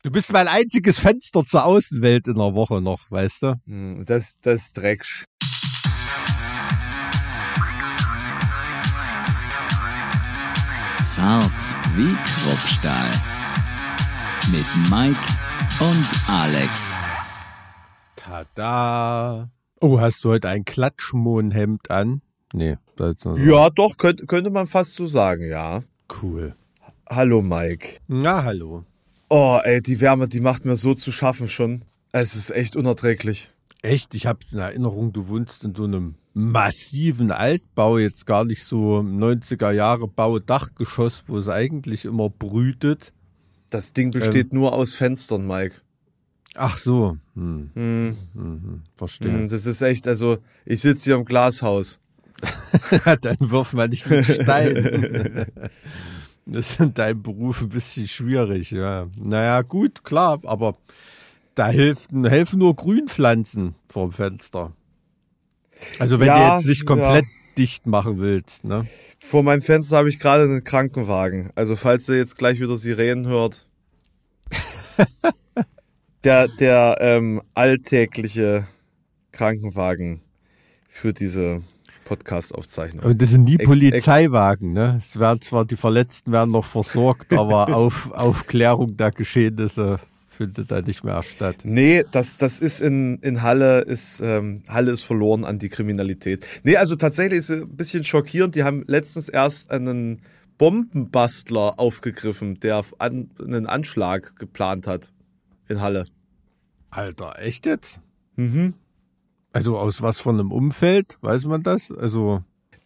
Du bist mein einziges Fenster zur Außenwelt in der Woche noch, weißt du? Das Drecksch. Zart wie Kruppstahl. Mit Mike und Alex. Tada. Oh, hast du heute ein Klatschmohnhemd an? Nee. Ja, doch, könnte man fast so sagen, ja. Cool. Hallo, Mike. Na, hallo. Oh, ey, die Wärme, die macht mir so zu schaffen schon. Es ist echt unerträglich. Echt? Ich habe in Erinnerung, du wohnst in so einem massiven Altbau, jetzt gar nicht so 90er-Jahre-Bau, Dachgeschoss, wo es eigentlich immer brütet. Das Ding besteht nur aus Fenstern, Mike. Ach so. Verstehe. Das ist echt, also ich sitze hier im Glashaus. Dann wirf mal nicht mit Steinen. Das ist in deinem Beruf ein bisschen schwierig, ja. Naja, gut, klar, aber da helfen nur Grünpflanzen vorm Fenster. Also wenn du jetzt nicht komplett dicht machen willst, ne? Vor meinem Fenster habe ich gerade einen Krankenwagen. Also falls ihr jetzt gleich wieder Sirenen hört. der alltägliche Krankenwagen für diese Podcast-Aufzeichnung. Und das sind nie Polizeiwagen, ne? Es werden zwar, die Verletzten werden noch versorgt, aber Aufklärung der Geschehnisse findet da nicht mehr statt. Nee, das ist in Halle Halle ist verloren an die Kriminalität. Nee, also tatsächlich ist es ein bisschen schockierend. Die haben letztens erst einen Bombenbastler aufgegriffen, der einen Anschlag geplant hat in Halle. Alter, echt jetzt? Mhm. Also aus was von einem Umfeld, weiß man das? Also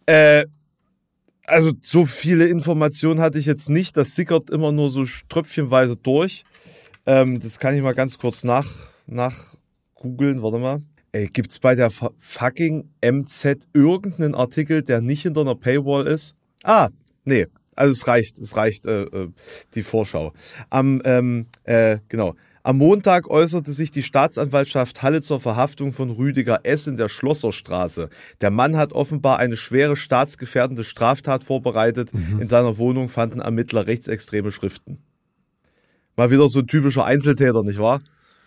so viele Informationen hatte ich jetzt nicht. Das sickert immer nur so tröpfchenweise durch. Das kann ich mal ganz kurz nach googeln. Warte mal. Ey, gibt's bei der fucking MZ irgendeinen Artikel, der nicht hinter einer Paywall ist? Nee. Also es reicht die Vorschau. Genau. Am Montag äußerte sich die Staatsanwaltschaft Halle zur Verhaftung von Rüdiger S. in der Schlosserstraße. Der Mann hat offenbar eine schwere staatsgefährdende Straftat vorbereitet. In seiner Wohnung fanden Ermittler rechtsextreme Schriften. Mal wieder so ein typischer Einzeltäter, nicht wahr?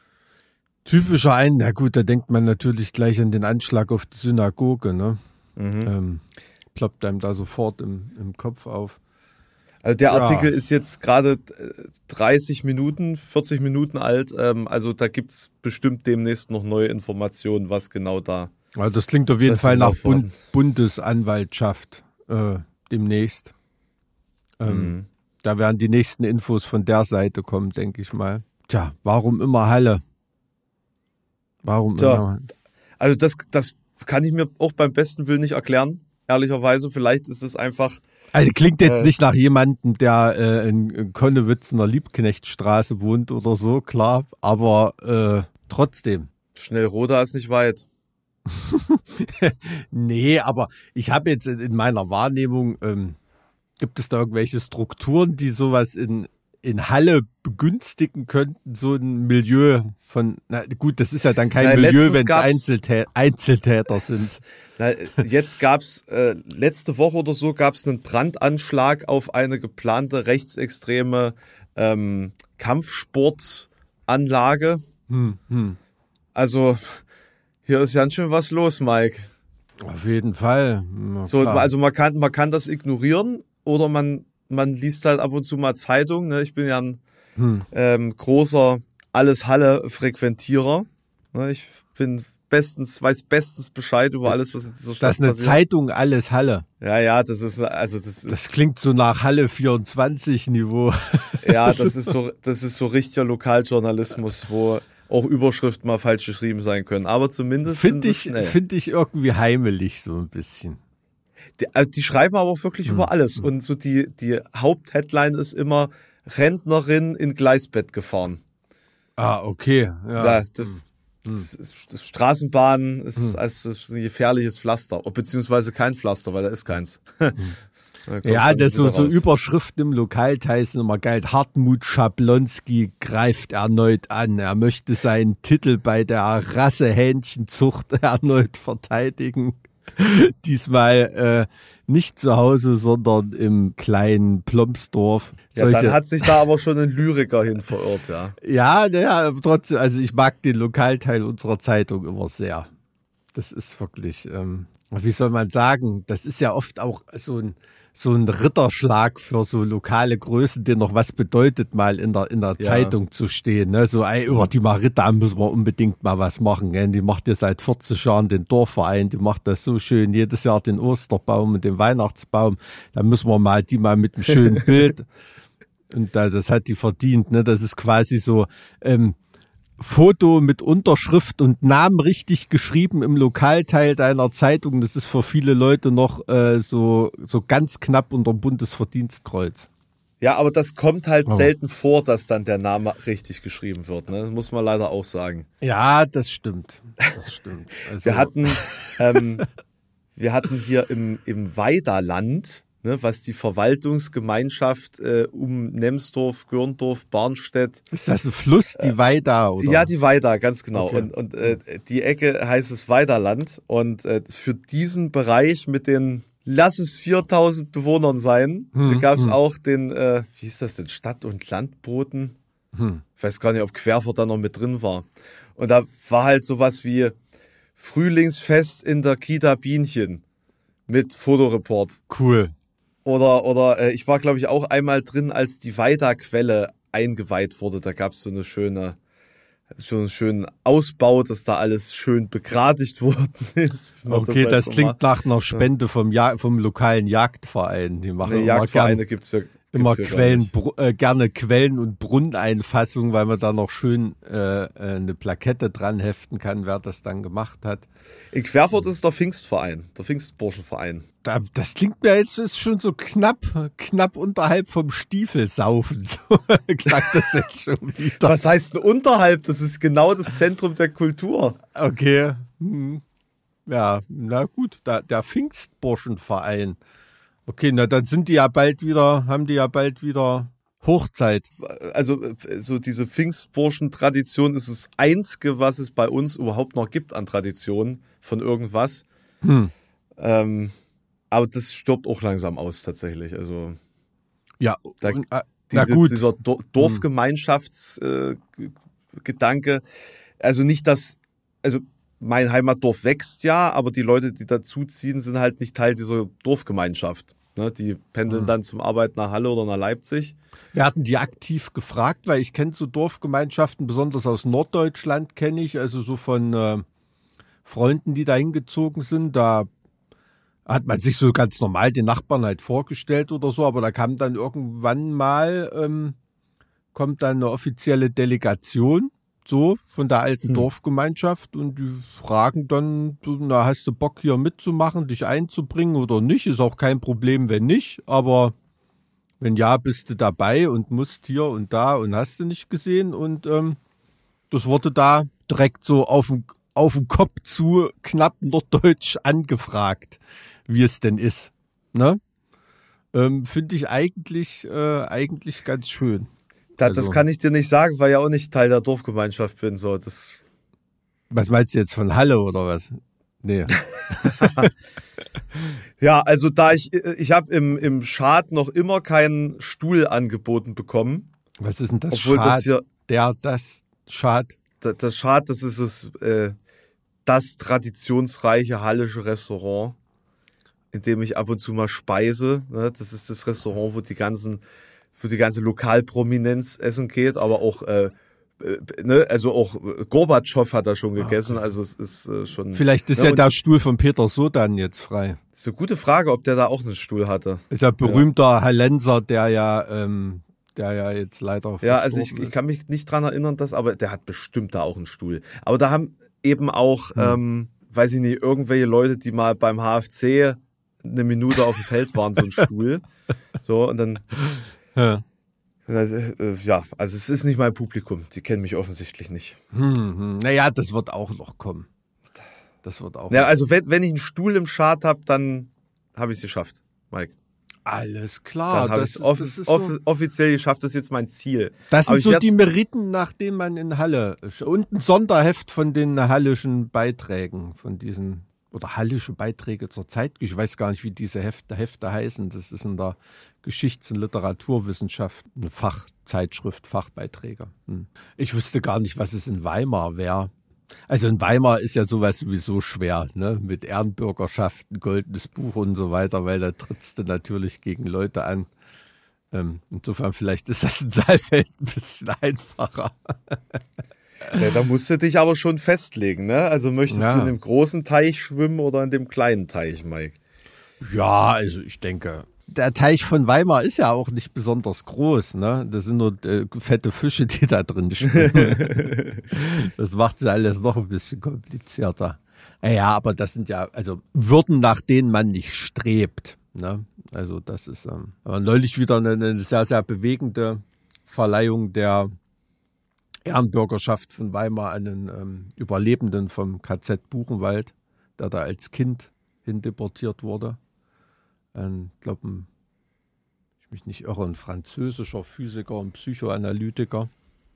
Na gut, da denkt man natürlich gleich an den Anschlag auf die Synagoge, ne? Ploppt einem da sofort im Kopf auf. Also der Artikel ist jetzt gerade 40 Minuten alt. Also da gibt's bestimmt demnächst noch neue Informationen, was genau da. Also das klingt auf jeden Fall nach Bundesanwaltschaft demnächst. Da werden die nächsten Infos von der Seite kommen, denke ich mal. Tja, warum immer Halle? Immer? Also das kann ich mir auch beim besten Willen nicht erklären, ehrlicherweise. Vielleicht ist es einfach... Also klingt jetzt nicht nach jemandem, der in Konnewitz in der Liebknechtstraße wohnt oder so, klar, aber trotzdem. Schnellroda ist nicht weit. Nee, aber ich habe jetzt in meiner Wahrnehmung, gibt es da irgendwelche Strukturen, die sowas in Halle begünstigen könnten, so ein Milieu von, na gut, das ist ja dann kein Milieu, wenn es Einzeltäter sind. Jetzt gab's, letzte Woche oder so gab's einen Brandanschlag auf eine geplante rechtsextreme Kampfsportanlage. Also, hier ist ganz schön was los, Mike. Auf jeden Fall. So, also man kann das ignorieren oder man liest halt ab und zu mal Zeitung. Ne? Ich bin ja ein großer Alles-Halle-Frequentierer. Ne? Ich weiß bestens Bescheid über alles, was in dieser Stadt passiert. Das ist eine Zeitung Alles Halle. Ja, das ist. Das klingt so nach Halle 24 Niveau. Ja, das ist so richtiger Lokaljournalismus, wo auch Überschriften mal falsch geschrieben sein können. Aber zumindest finde ich irgendwie heimelig so ein bisschen. Die schreiben aber auch wirklich über alles. Und so die Hauptheadline ist immer Rentnerin in Gleisbett gefahren. Okay. Ja. Das Straßenbahn ist ein gefährliches Pflaster. Beziehungsweise kein Pflaster, weil da ist keins. Ja, das so Überschriften im Lokalteil sind immer geil. Hartmut Schablonski greift erneut an. Er möchte seinen Titel bei der Rassehähnchenzucht erneut verteidigen. Diesmal nicht zu Hause, sondern im kleinen Plomsdorf. Ja, dann hat sich da aber schon ein Lyriker hin verirrt, ja. Ja, naja, trotzdem, also ich mag den Lokalteil unserer Zeitung immer sehr. Das ist wirklich, wie soll man sagen, das ist ja oft auch so ein Ritterschlag für so lokale Größen, die noch was bedeutet, mal in der Zeitung zu stehen. Ne? So, über die Marita müssen wir unbedingt mal was machen. Gell? Die macht ja seit 40 Jahren den Dorfverein, die macht das so schön, jedes Jahr den Osterbaum und den Weihnachtsbaum. Da müssen wir die mal mit einem schönen Bild. Und das hat die verdient. Ne? Das ist quasi so Foto mit Unterschrift und Namen richtig geschrieben im Lokalteil deiner Zeitung. Das ist für viele Leute noch so ganz knapp unter Bundesverdienstkreuz. Ja, aber das kommt halt selten vor, dass dann der Name richtig geschrieben wird. Ne? Das muss man leider auch sagen. Ja, das stimmt. Das stimmt. Also, wir hatten hier im Weiderland, ne, was die Verwaltungsgemeinschaft um Nemsdorf, Görndorf, Barnstedt. Ist das ein Fluss, die Weida? Oder? Ja, die Weida, ganz genau. Okay. Und die Ecke heißt es Weiderland. Und für diesen Bereich mit den, lass es 4000 Bewohnern sein, da gab es auch den, wie hieß das denn, Stadt- und Landboten? Ich weiß gar nicht, ob Querfurt da noch mit drin war. Und da war halt sowas wie Frühlingsfest in der Kita Bienchen mit Fotoreport. Cool. Oder ich war, glaube ich, auch einmal drin, als die Weida-Quelle eingeweiht wurde. Da gab es so einen schönen Ausbau, dass da alles schön begradigt worden ist. Okay, das klingt nach einer Spende vom lokalen Jagdverein. Die machen Jagdvereine gibt's ja immer gerne Quellen- und Brunneneinfassung, weil man da noch schön eine Plakette dran heften kann, wer das dann gemacht hat. In Querfurt ist der Pfingstverein, der Pfingstburschenverein. Das klingt mir jetzt ist schon so knapp unterhalb vom Stiefelsaufen. So klang das jetzt schon wieder. Was heißt denn unterhalb? Das ist genau das Zentrum der Kultur. Okay. Ja, na gut, der Pfingstburschenverein. Okay, na dann haben die ja bald wieder Hochzeit. Also so diese Pfingstburschen-Tradition ist das Einzige, was es bei uns überhaupt noch gibt an Traditionen von irgendwas. Aber das stirbt auch langsam aus tatsächlich. Also ja, dieser Dorfgemeinschaftsgedanke. Also nicht, dass, also mein Heimatdorf wächst ja, aber die Leute, die dazuziehen, sind halt nicht Teil dieser Dorfgemeinschaft. Ne, die pendeln dann zum Arbeiten nach Halle oder nach Leipzig. Wir hatten die aktiv gefragt, weil ich kenne so Dorfgemeinschaften, besonders aus Norddeutschland kenne ich, also so von Freunden, die da hingezogen sind. Da hat man sich so ganz normal den Nachbarn halt vorgestellt oder so, aber da kam dann irgendwann mal, kommt dann eine offizielle Delegation, so, von der alten Dorfgemeinschaft und die fragen dann, na, hast du Bock hier mitzumachen, dich einzubringen oder nicht? Ist auch kein Problem, wenn nicht, aber wenn ja, bist du dabei und musst hier und da und hast du nicht gesehen und das wurde da direkt so auf den Kopf zu knapp norddeutsch angefragt, wie es denn ist, ne? Finde ich eigentlich ganz schön. Das kann ich dir nicht sagen, weil ich auch nicht Teil der Dorfgemeinschaft bin. So, das. Was meinst du jetzt von Halle oder was? Nee. Ja, also da ich habe im Schad noch immer keinen Stuhl angeboten bekommen. Was ist denn das Obwohl Schad? Das hier, das Schad? Das Schad, das ist das traditionsreiche hallische Restaurant, in dem ich ab und zu mal speise. Ne? Das ist das Restaurant, wo die ganze Lokalprominenz essen geht, aber auch also auch Gorbatschow hat da schon gegessen, also es ist schon. Vielleicht ist ja der Stuhl von Peter Sodan jetzt frei. Das ist eine gute Frage, ob der da auch einen Stuhl hatte. Ist ja berühmter Hallenser, der ja jetzt leider ja, also ich kann mich nicht dran erinnern, aber der hat bestimmt da auch einen Stuhl. Aber da haben eben auch, weiß ich nicht, irgendwelche Leute, die mal beim HFC eine Minute auf dem Feld waren, so einen Stuhl. So, und dann. Ja, also es ist nicht mein Publikum. Die kennen mich offensichtlich nicht. Naja, das wird auch noch kommen. Ja, also wenn ich einen Stuhl im Schad habe, dann habe ich es geschafft, Mike. Alles klar. Dann habe ich es offiziell geschafft. Das ist jetzt mein Ziel. Das sind so die Meriten, nach denen man in Halle und ein Sonderheft von den hallischen Beiträgen, von diesen oder hallische Beiträge zur Zeitgeschichte. Ich weiß gar nicht, wie diese Hefte heißen. Das ist in der Geschichts- und Literaturwissenschaft eine Fachzeitschrift, Fachbeiträge. Ich wüsste gar nicht, was es in Weimar wäre. Also in Weimar ist ja sowas sowieso schwer, ne? Mit Ehrenbürgerschaft, ein goldenes Buch und so weiter, weil da trittst du natürlich gegen Leute an. Insofern vielleicht ist das in Saalfeld ein bisschen einfacher. Ja, da musst du dich aber schon festlegen, ne? Also möchtest du in dem großen Teich schwimmen oder in dem kleinen Teich, Mike? Ja, also ich denke, der Teich von Weimar ist ja auch nicht besonders groß, ne? Das sind nur fette Fische, die da drin schwimmen. Das macht es alles noch ein bisschen komplizierter. Ja, aber das sind ja also Würden, nach denen man nicht strebt, ne? Also das ist neulich wieder eine sehr, sehr bewegende Verleihung der Ehrenbürgerschaft von Weimar an einen Überlebenden vom KZ Buchenwald, der da als Kind hindeportiert wurde. Ich glaube, wenn ich mich nicht irre, ein französischer Physiker und Psychoanalytiker.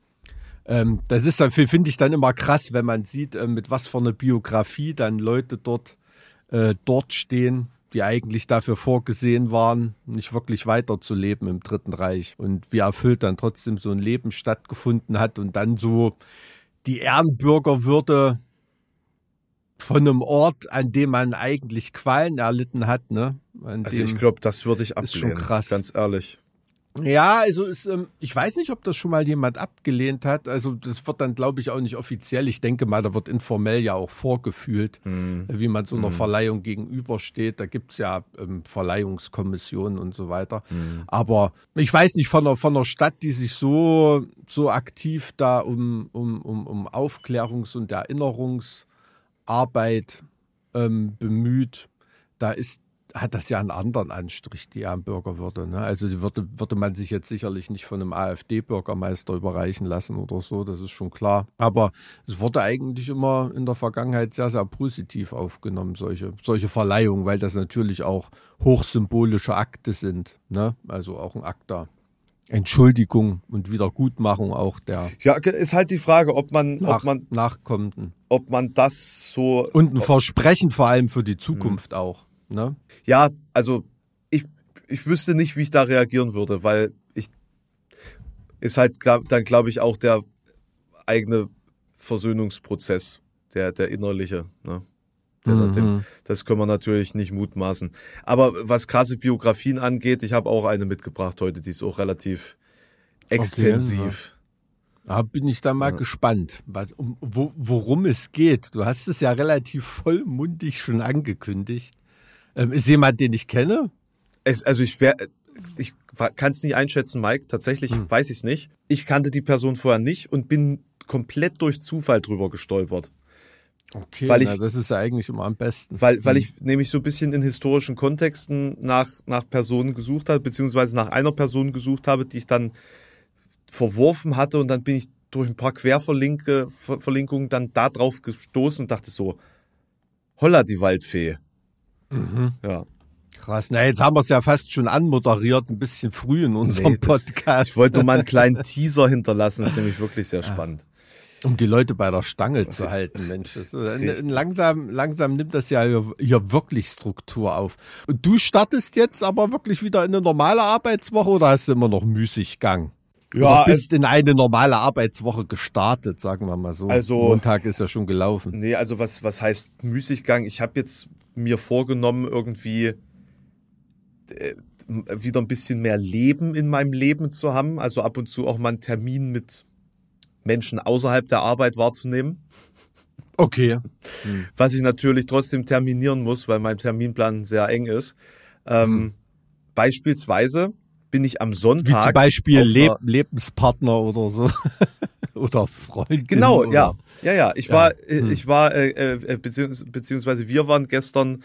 Das ist dann, finde ich dann immer krass, wenn man sieht, mit was für einer Biografie dann Leute dort stehen, die eigentlich dafür vorgesehen waren, nicht wirklich weiterzuleben im Dritten Reich. Und wie erfüllt dann trotzdem so ein Leben stattgefunden hat und dann so die Ehrenbürgerwürde von einem Ort, an dem man eigentlich Qualen erlitten hat, ne? Also ich glaube, das würde ich ablehnen. Ist schon krass. Ganz ehrlich. Ja, also ich weiß nicht, ob das schon mal jemand abgelehnt hat. Also das wird dann, glaube ich, auch nicht offiziell. Ich denke mal, da wird informell ja auch vorgefühlt, wie man so einer Verleihung gegenübersteht. Da gibt's ja Verleihungskommissionen und so weiter. Aber ich weiß nicht, von einer Stadt, die sich so aktiv da um Aufklärungs- und Erinnerungsarbeit bemüht, hat das ja einen anderen Anstrich, die Ehrenbürgerwürde. Ne? Also die würde man sich jetzt sicherlich nicht von einem AfD-Bürgermeister überreichen lassen oder so, das ist schon klar. Aber es wurde eigentlich immer in der Vergangenheit sehr, sehr positiv aufgenommen, solche Verleihungen, weil das natürlich auch hochsymbolische Akte sind. Ne? Also auch ein Akt der Entschuldigung und Wiedergutmachung auch der. Ja, ist halt die Frage, ob man Nachkommenden. Ob man das so. Und ein Versprechen vor allem für die Zukunft auch. Ne? Ja, also ich wüsste nicht, wie ich da reagieren würde, weil ist halt dann, glaube ich, auch der eigene Versöhnungsprozess, der innerliche. Ne? Das können wir natürlich nicht mutmaßen. Aber was krasse Biografien angeht, ich habe auch eine mitgebracht heute, die ist auch relativ extensiv. Okay, da bin ich dann mal gespannt, worum es geht. Du hast es ja relativ vollmundig schon angekündigt. Ist jemand, den ich kenne? Ich kann es nicht einschätzen, Mike. Tatsächlich weiß ich es nicht. Ich kannte die Person vorher nicht und bin komplett durch Zufall drüber gestolpert. Okay, das ist ja eigentlich immer am besten. Weil ich nämlich so ein bisschen in historischen Kontexten nach Personen gesucht habe, beziehungsweise nach einer Person gesucht habe, die ich dann verworfen hatte und dann bin ich durch ein paar Querverlinkungen dann da drauf gestoßen und dachte so, holla die Waldfee. Ja. Krass. Na, jetzt haben wir es ja fast schon anmoderiert, ein bisschen früh in unserem Podcast. Ich wollte nur mal einen kleinen Teaser hinterlassen, das ist nämlich wirklich sehr spannend. Um die Leute bei der Stange zu halten, Mensch. Langsam nimmt das ja hier wirklich Struktur auf. Und du startest jetzt aber wirklich wieder in eine normale Arbeitswoche oder hast du immer noch Müßiggang? Ja, oder bist in eine normale Arbeitswoche gestartet, sagen wir mal so. Also Montag ist ja schon gelaufen. Nee, also was heißt Müßiggang? Ich habe jetzt mir vorgenommen, irgendwie wieder ein bisschen mehr Leben in meinem Leben zu haben. Also ab und zu auch mal einen Termin mit Menschen außerhalb der Arbeit wahrzunehmen. Okay. Was ich natürlich trotzdem terminieren muss, weil mein Terminplan sehr eng ist. Beispielsweise bin ich am Sonntag. Wie zum Beispiel Lebenspartner oder so. Oder Freundin. Genau, oder? Ja. Ich war, beziehungsweise wir waren gestern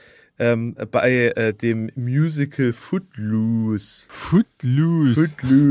bei dem Musical Footloose. Footloose.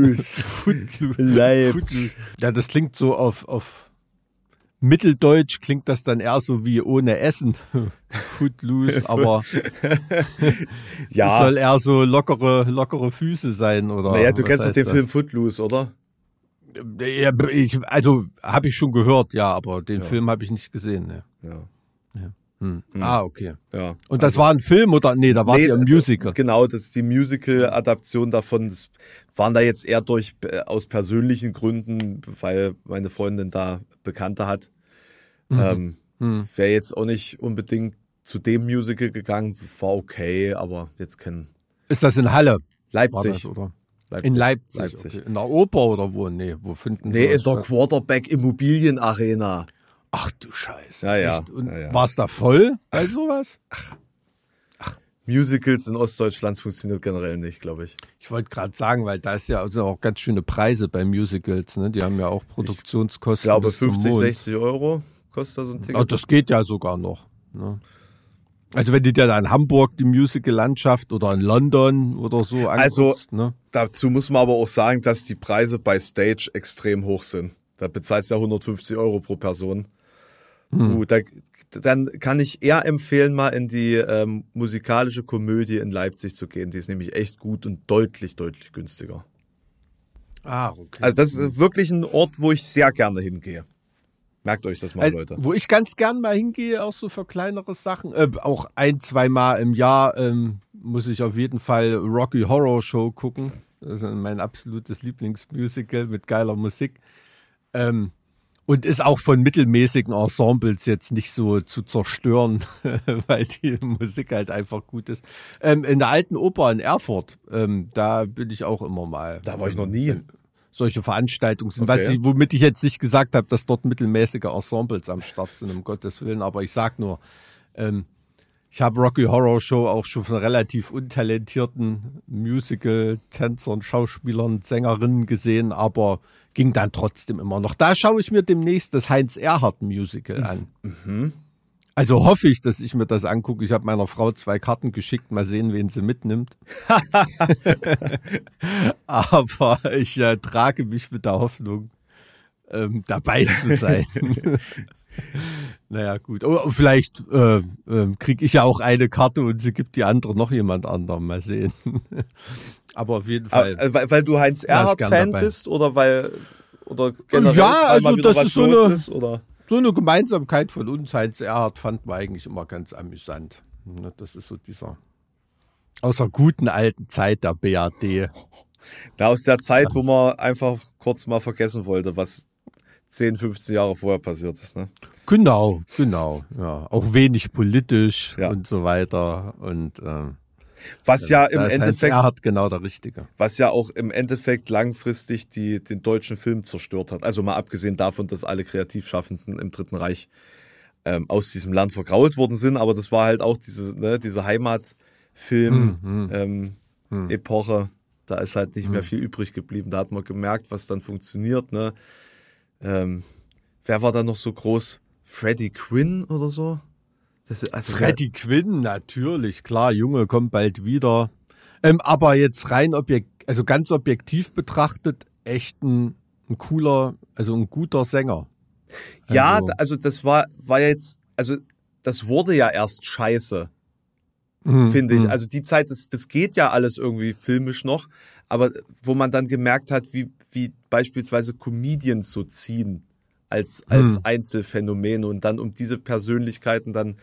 Ja, das klingt so auf Mitteldeutsch klingt das dann eher so wie ohne Essen. Footloose, aber ja. Soll eher so lockere Füße sein, oder? Naja, du kennst doch den Film Footloose, oder? Ja, habe ich schon gehört, ja, aber den Film habe ich nicht gesehen. Ne. Ja. Okay. Ja. Und das war ein Film oder? Nee, da war ja ein Musical. Genau, das ist die Musical-Adaption davon. Das waren da jetzt eher aus persönlichen Gründen, weil meine Freundin da Bekannte hat. Wäre jetzt auch nicht unbedingt zu dem Musical gegangen, war okay, aber jetzt kennen. Ist das in Halle? Leipzig. Das, oder? Leipzig. In Leipzig. Okay. In der Oper oder wo? Nee, wo finden Nee, in der Quarterback Immobilienarena. Ach du Scheiße. Ja. Echt? Und war es da voll bei sowas? Musicals in Ostdeutschland funktioniert generell nicht, glaube ich. Ich wollte gerade sagen, weil da ist ja also auch ganz schöne Preise bei Musicals, ne? Die haben ja auch Produktionskosten. Ich glaube bis zum 50, Mond. 60 Euro kostet da so ein Ticket. Oh, das geht ja sogar noch. Ne? Also wenn du dir da in Hamburg die Musical-Landschaft oder in London oder so anguckst. Ne? Dazu muss man aber auch sagen, dass die Preise bei Stage extrem hoch sind. Da bezahlst du ja 150 Euro pro Person. Dann kann ich eher empfehlen, mal in die musikalische Komödie in Leipzig zu gehen. Die ist nämlich echt gut und deutlich, deutlich günstiger. Okay. Also das ist wirklich ein Ort, wo ich sehr gerne hingehe. Merkt euch das mal, Leute. Wo ich ganz gern mal hingehe, auch so für kleinere Sachen. Auch 1-2 Mal im Jahr muss ich auf jeden Fall Rocky Horror Show gucken. Das ist mein absolutes Lieblingsmusical mit geiler Musik. Und ist auch von mittelmäßigen Ensembles jetzt nicht so zu zerstören, weil die Musik halt einfach gut ist. In der Alten Oper in Erfurt, da bin ich auch immer mal. Da war ich noch nie. Solche Veranstaltungen sind, Okay. womit ich jetzt nicht gesagt habe, dass dort mittelmäßige Ensembles am Start sind, um Gottes Willen. Aber ich sag nur, ich habe Rocky Horror Show auch schon von relativ untalentierten Musical-Tänzern, Schauspielern, Sängerinnen gesehen, aber ging dann trotzdem immer noch. Da schaue ich mir demnächst das Heinz-Erhardt-Musical an. Also hoffe ich, dass ich mir das angucke. Ich habe meiner Frau 2 Karten geschickt, mal sehen, wen sie mitnimmt. Aber ich trage mich mit der Hoffnung, dabei zu sein. Naja, gut. Oh, vielleicht kriege ich ja auch eine Karte und sie gibt die andere noch jemand anderem. Mal sehen. Aber auf jeden Fall. Weil du Heinz Erhardt-Fan bist oder generell Ja, weil also mal wieder das was ist so los eine- ist, oder? So eine Gemeinsamkeit von uns, Heinz Erhardt, fanden wir eigentlich immer ganz amüsant. Das ist so dieser aus der guten alten Zeit der BRD. Na, aus der Zeit, wo man einfach kurz mal vergessen wollte, was 10, 15 Jahre vorher passiert ist. Ne? Genau. Ja, auch wenig politisch Ja. und so weiter. Und Was ja im da ist Heinz Endeffekt, Erhardt genau der Richtige. was ja auch im Endeffekt langfristig den deutschen Film zerstört hat. Also mal abgesehen davon, dass alle Kreativschaffenden im Dritten Reich aus diesem Land vergrault worden sind, aber das war halt auch diese Heimatfilm-Epoche. Da ist halt nicht mehr viel übrig geblieben. Da hat man gemerkt, was dann funktioniert. Ne? Wer war da noch so groß? Freddie Quinn oder so? Freddie Quinn, natürlich, klar, Junge kommt bald wieder. Aber jetzt rein also ganz objektiv betrachtet, echt ein cooler, also ein guter Sänger. Ja, also das war jetzt, also das wurde ja erst scheiße, finde ich. Also die Zeit, das geht ja alles irgendwie filmisch noch, aber wo man dann gemerkt hat, wie beispielsweise Comedians so ziehen als Einzelfänomene und dann um diese Persönlichkeiten dann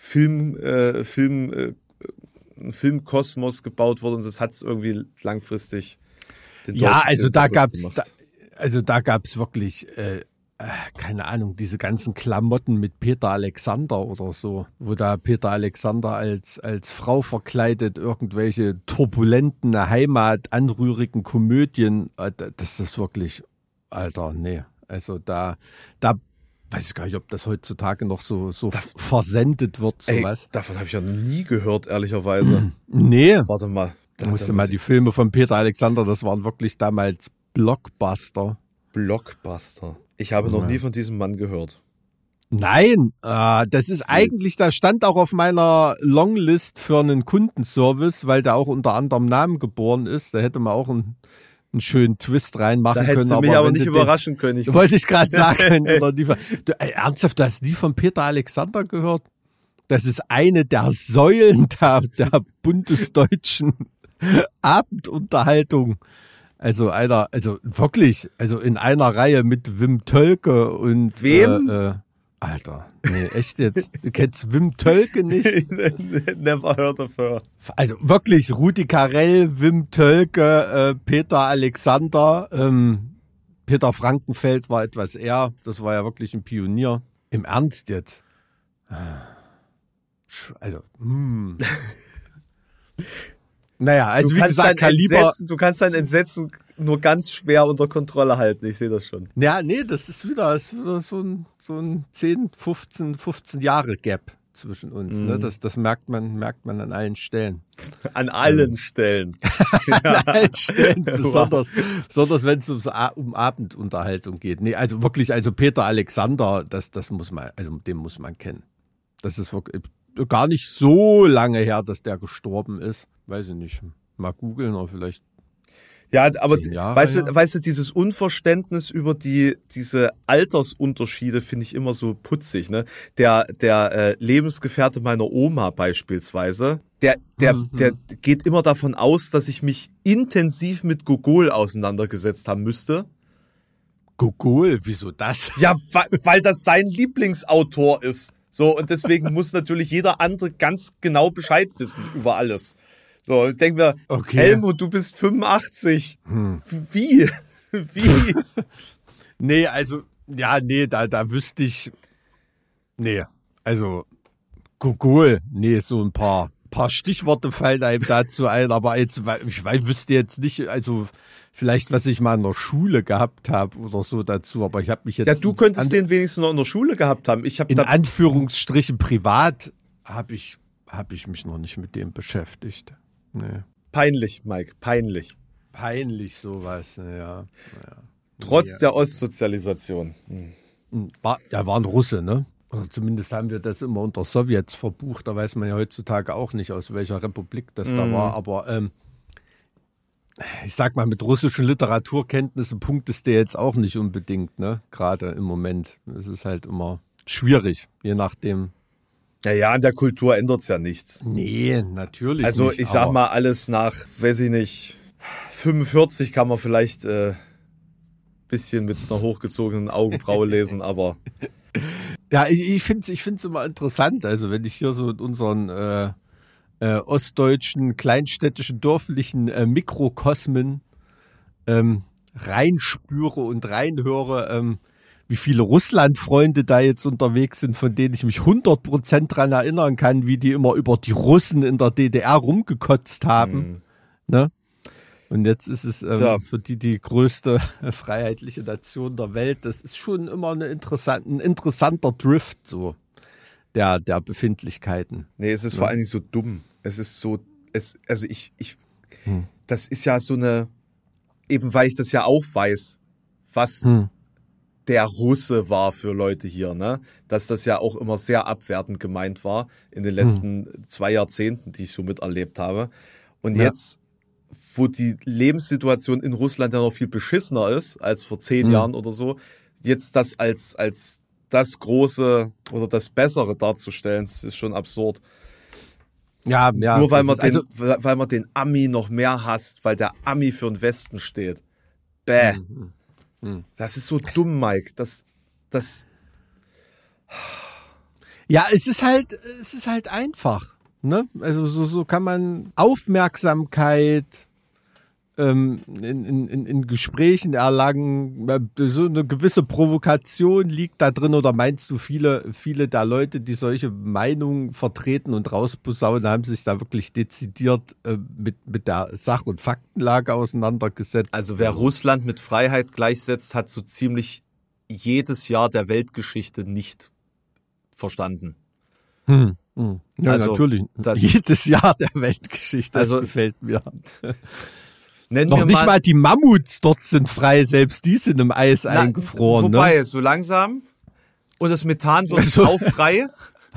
ein Filmkosmos gebaut wurde und das hat es irgendwie langfristig den Ja, deutschen also Film da kaputt gab's, gemacht. da gab's wirklich, keine Ahnung, diese ganzen Klamotten mit Peter Alexander oder so, wo da Peter Alexander als Frau verkleidet irgendwelche turbulenten, heimatanrührigen Komödien, das ist wirklich, Alter, nee. Also da weiß ich gar nicht, ob das heutzutage noch so versendet wird, sowas. Davon habe ich ja noch nie gehört, ehrlicherweise. Nee. Warte mal. Da musste mal die Filme von Peter Alexander, das waren wirklich damals Blockbuster. Blockbuster. Ich habe noch nie von diesem Mann gehört. Nein, das ist eigentlich, da stand auch auf meiner Longlist für einen Kundenservice, weil der auch unter anderem Namen geboren ist. Da hätte man auch einen schönen Twist reinmachen können. Da hättest du mich aber nicht überraschen können. Wollte ich gerade sagen. Ernsthaft, du hast nie von Peter Alexander gehört? Das ist eine der Säulen der bundesdeutschen Abendunterhaltung. Also wirklich, also in einer Reihe mit Wim Tölke und Wem? Alter, nee, echt jetzt? Du kennst Wim Tölke nicht? Never heard of her. Also wirklich, Rudi Carrell, Wim Tölke, Peter Alexander, Peter Frankenfeld war etwas eher. Das war ja wirklich ein Pionier. Im Ernst jetzt? Also, Naja, also wie gesagt, Kaliber. Du kannst dein Entsetzen nur ganz schwer unter Kontrolle halten. Ich sehe das schon. Ja, nee, das ist wieder so ein 10, 15 Jahre Gap zwischen uns. Ne? Das merkt man an allen Stellen. An allen Stellen. An allen Stellen, besonders wenn es um Abendunterhaltung geht. Nee, also wirklich, also Peter Alexander, das muss man, also den muss man kennen. Das ist wirklich gar nicht so lange her, dass der gestorben ist. Weiß ich nicht. Mal googeln oder vielleicht. Ja, aber weißt du, dieses Unverständnis über diese Altersunterschiede finde ich immer so putzig, ne? Der Lebensgefährte meiner Oma beispielsweise, der geht immer davon aus, dass ich mich intensiv mit Gogol auseinandergesetzt haben müsste. Gogol, wieso das? Ja, weil das sein Lieblingsautor ist. So, und deswegen muss natürlich jeder andere ganz genau Bescheid wissen über alles. So, ich denke mir, okay. Helmut, du bist 85. Wie? Nee, also, ja, nee, da wüsste ich, nee, also, Gogol, nee, so ein paar Stichworte fallen einem dazu ein, aber jetzt, ich wüsste jetzt nicht, also, vielleicht, was ich mal in der Schule gehabt habe oder so dazu, aber ich habe mich jetzt. Ja, du könntest den wenigstens noch in der Schule gehabt haben. In Anführungsstrichen privat habe ich mich noch nicht mit dem beschäftigt. Nee. Peinlich, Mike, peinlich. Peinlich sowas, ja. Trotz der Ostsozialisation. War ein Russe, ne? Oder zumindest haben wir das immer unter Sowjets verbucht. Da weiß man ja heutzutage auch nicht, aus welcher Republik das da war. Aber ich sag mal, mit russischen Literaturkenntnissen punktest du jetzt auch nicht unbedingt, ne? Gerade im Moment. Es ist halt immer schwierig, je nachdem. Ja, an der Kultur ändert's ja nichts. Nee, natürlich also nicht. Ich sag mal, alles nach, weiß ich nicht, 45 kann man vielleicht bisschen mit einer hochgezogenen Augenbraue lesen, aber... Ja, ich find's immer interessant, also wenn ich hier so in unseren ostdeutschen, kleinstädtischen, dörflichen Mikrokosmen reinspüre und reinhöre, wie viele Russland-Freunde da jetzt unterwegs sind, von denen ich mich 100% dran erinnern kann, wie die immer über die Russen in der DDR rumgekotzt haben. Ne? Und jetzt ist es für die größte freiheitliche Nation der Welt. Das ist schon immer ein interessanter Drift, so der Befindlichkeiten. Nee, es ist vor allen Dingen so dumm. Es ist so, das ist ja so eine, eben weil ich das ja auch weiß, was der Russe war für Leute hier, ne? Dass das ja auch immer sehr abwertend gemeint war in den letzten 2 Jahrzehnten, die ich so miterlebt habe. Und jetzt, wo die Lebenssituation in Russland ja noch viel beschissener ist als vor 10 Jahren oder so, jetzt das als das Große oder das Bessere darzustellen, das ist schon absurd. Ja. Nur weil man den Ami noch mehr hasst, weil der Ami für den Westen steht. Bäh. Das ist so dumm, Mike. Das. Ja, es ist halt einfach, ne? Also so kann man Aufmerksamkeit in Gesprächen erlangen. So eine gewisse Provokation liegt da drin, oder meinst du, viele der Leute, die solche Meinungen vertreten und rausposaunen, haben sich da wirklich dezidiert mit der Sach- und Faktenlage auseinandergesetzt? Also wer Russland mit Freiheit gleichsetzt, hat so ziemlich jedes Jahr der Weltgeschichte nicht verstanden. Ja, also, natürlich. Jedes Jahr der Weltgeschichte, das gefällt mir. Noch nicht mal die Mammuts dort sind frei, selbst die sind im Eis eingefroren. Wobei, ne? So langsam. Und das Methan wird auch frei.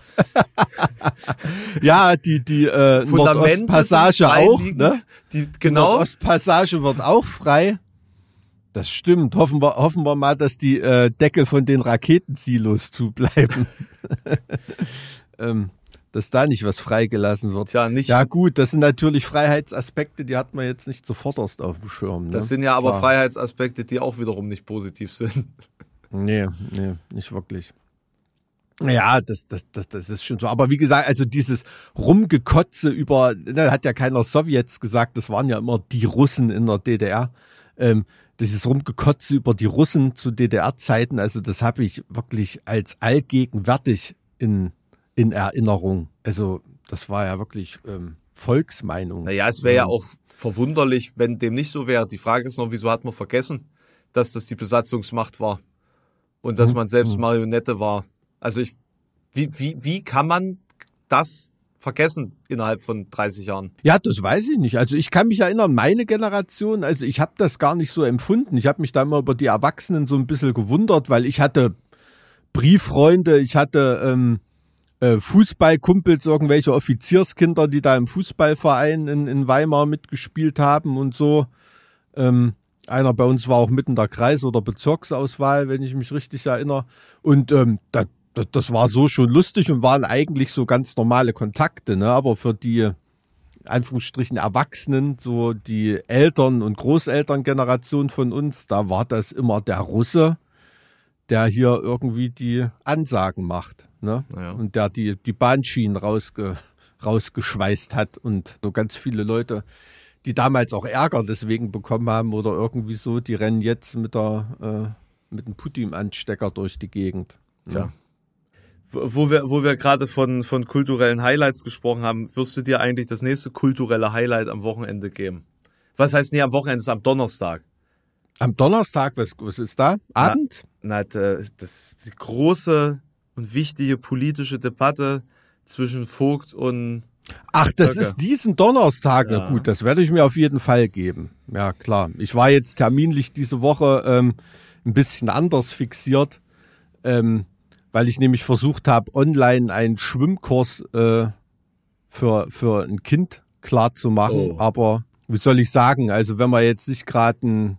Ja, die Nordostpassage auch. Ne? Die Nordostpassage wird auch frei. Das stimmt. Hoffen wir mal, dass die Deckel von den Raketensilos zubleiben. Dass da nicht was freigelassen wird. Ja gut, das sind natürlich Freiheitsaspekte, die hat man jetzt nicht sofort erst auf dem Schirm. Ne? Das sind ja aber Freiheitsaspekte, die auch wiederum nicht positiv sind. Nee, nicht wirklich. Ja, das ist schon so. Aber wie gesagt, also dieses Rumgekotze über, hat ja keiner Sowjets gesagt, das waren ja immer die Russen in der DDR. Dieses Rumgekotze über die Russen zu DDR-Zeiten, also das habe ich wirklich als allgegenwärtig in Erinnerung. Also das war ja wirklich Volksmeinung. Naja, es wäre ja auch verwunderlich, wenn dem nicht so wäre. Die Frage ist noch, wieso hat man vergessen, dass das die Besatzungsmacht war und dass man selbst Marionette war? Also wie kann man das vergessen innerhalb von 30 Jahren? Ja, das weiß ich nicht. Also ich kann mich erinnern, meine Generation, also ich habe das gar nicht so empfunden. Ich habe mich da immer über die Erwachsenen so ein bisschen gewundert, weil ich hatte Brieffreunde, ich hatte Fußballkumpels, irgendwelche Offizierskinder, die da im Fußballverein in Weimar mitgespielt haben und so. Einer bei uns war auch mitten in der Kreis- oder Bezirksauswahl, wenn ich mich richtig erinnere. Und das war so schon lustig und waren eigentlich so ganz normale Kontakte, ne? Aber für die, in Anführungsstrichen, Erwachsenen, so die Eltern- und Großelterngeneration von uns, da war das immer der Russe, der hier irgendwie die Ansagen macht, ne? Ja. Und der die Bahnschienen rausgeschweißt hat und so ganz viele Leute, die damals auch Ärger deswegen bekommen haben oder irgendwie so, die rennen jetzt mit dem Putin-Anstecker durch die Gegend. Ne? Tja. Wo wir gerade von kulturellen Highlights gesprochen haben, wirst du dir eigentlich das nächste kulturelle Highlight am Wochenende geben? Was heißt am Wochenende? Es ist am Donnerstag. Am Donnerstag, was ist da? Abend? Die große und wichtige politische Debatte zwischen Vogt und Ach, das Höcke. ist diesen Donnerstag. Ja. Na gut, das werde ich mir auf jeden Fall geben. Ja, klar. Ich war jetzt terminlich diese Woche ein bisschen anders fixiert, weil ich nämlich versucht habe, online einen Schwimmkurs für ein Kind klar zu machen. Oh. Aber wie soll ich sagen, also wenn man jetzt nicht gerade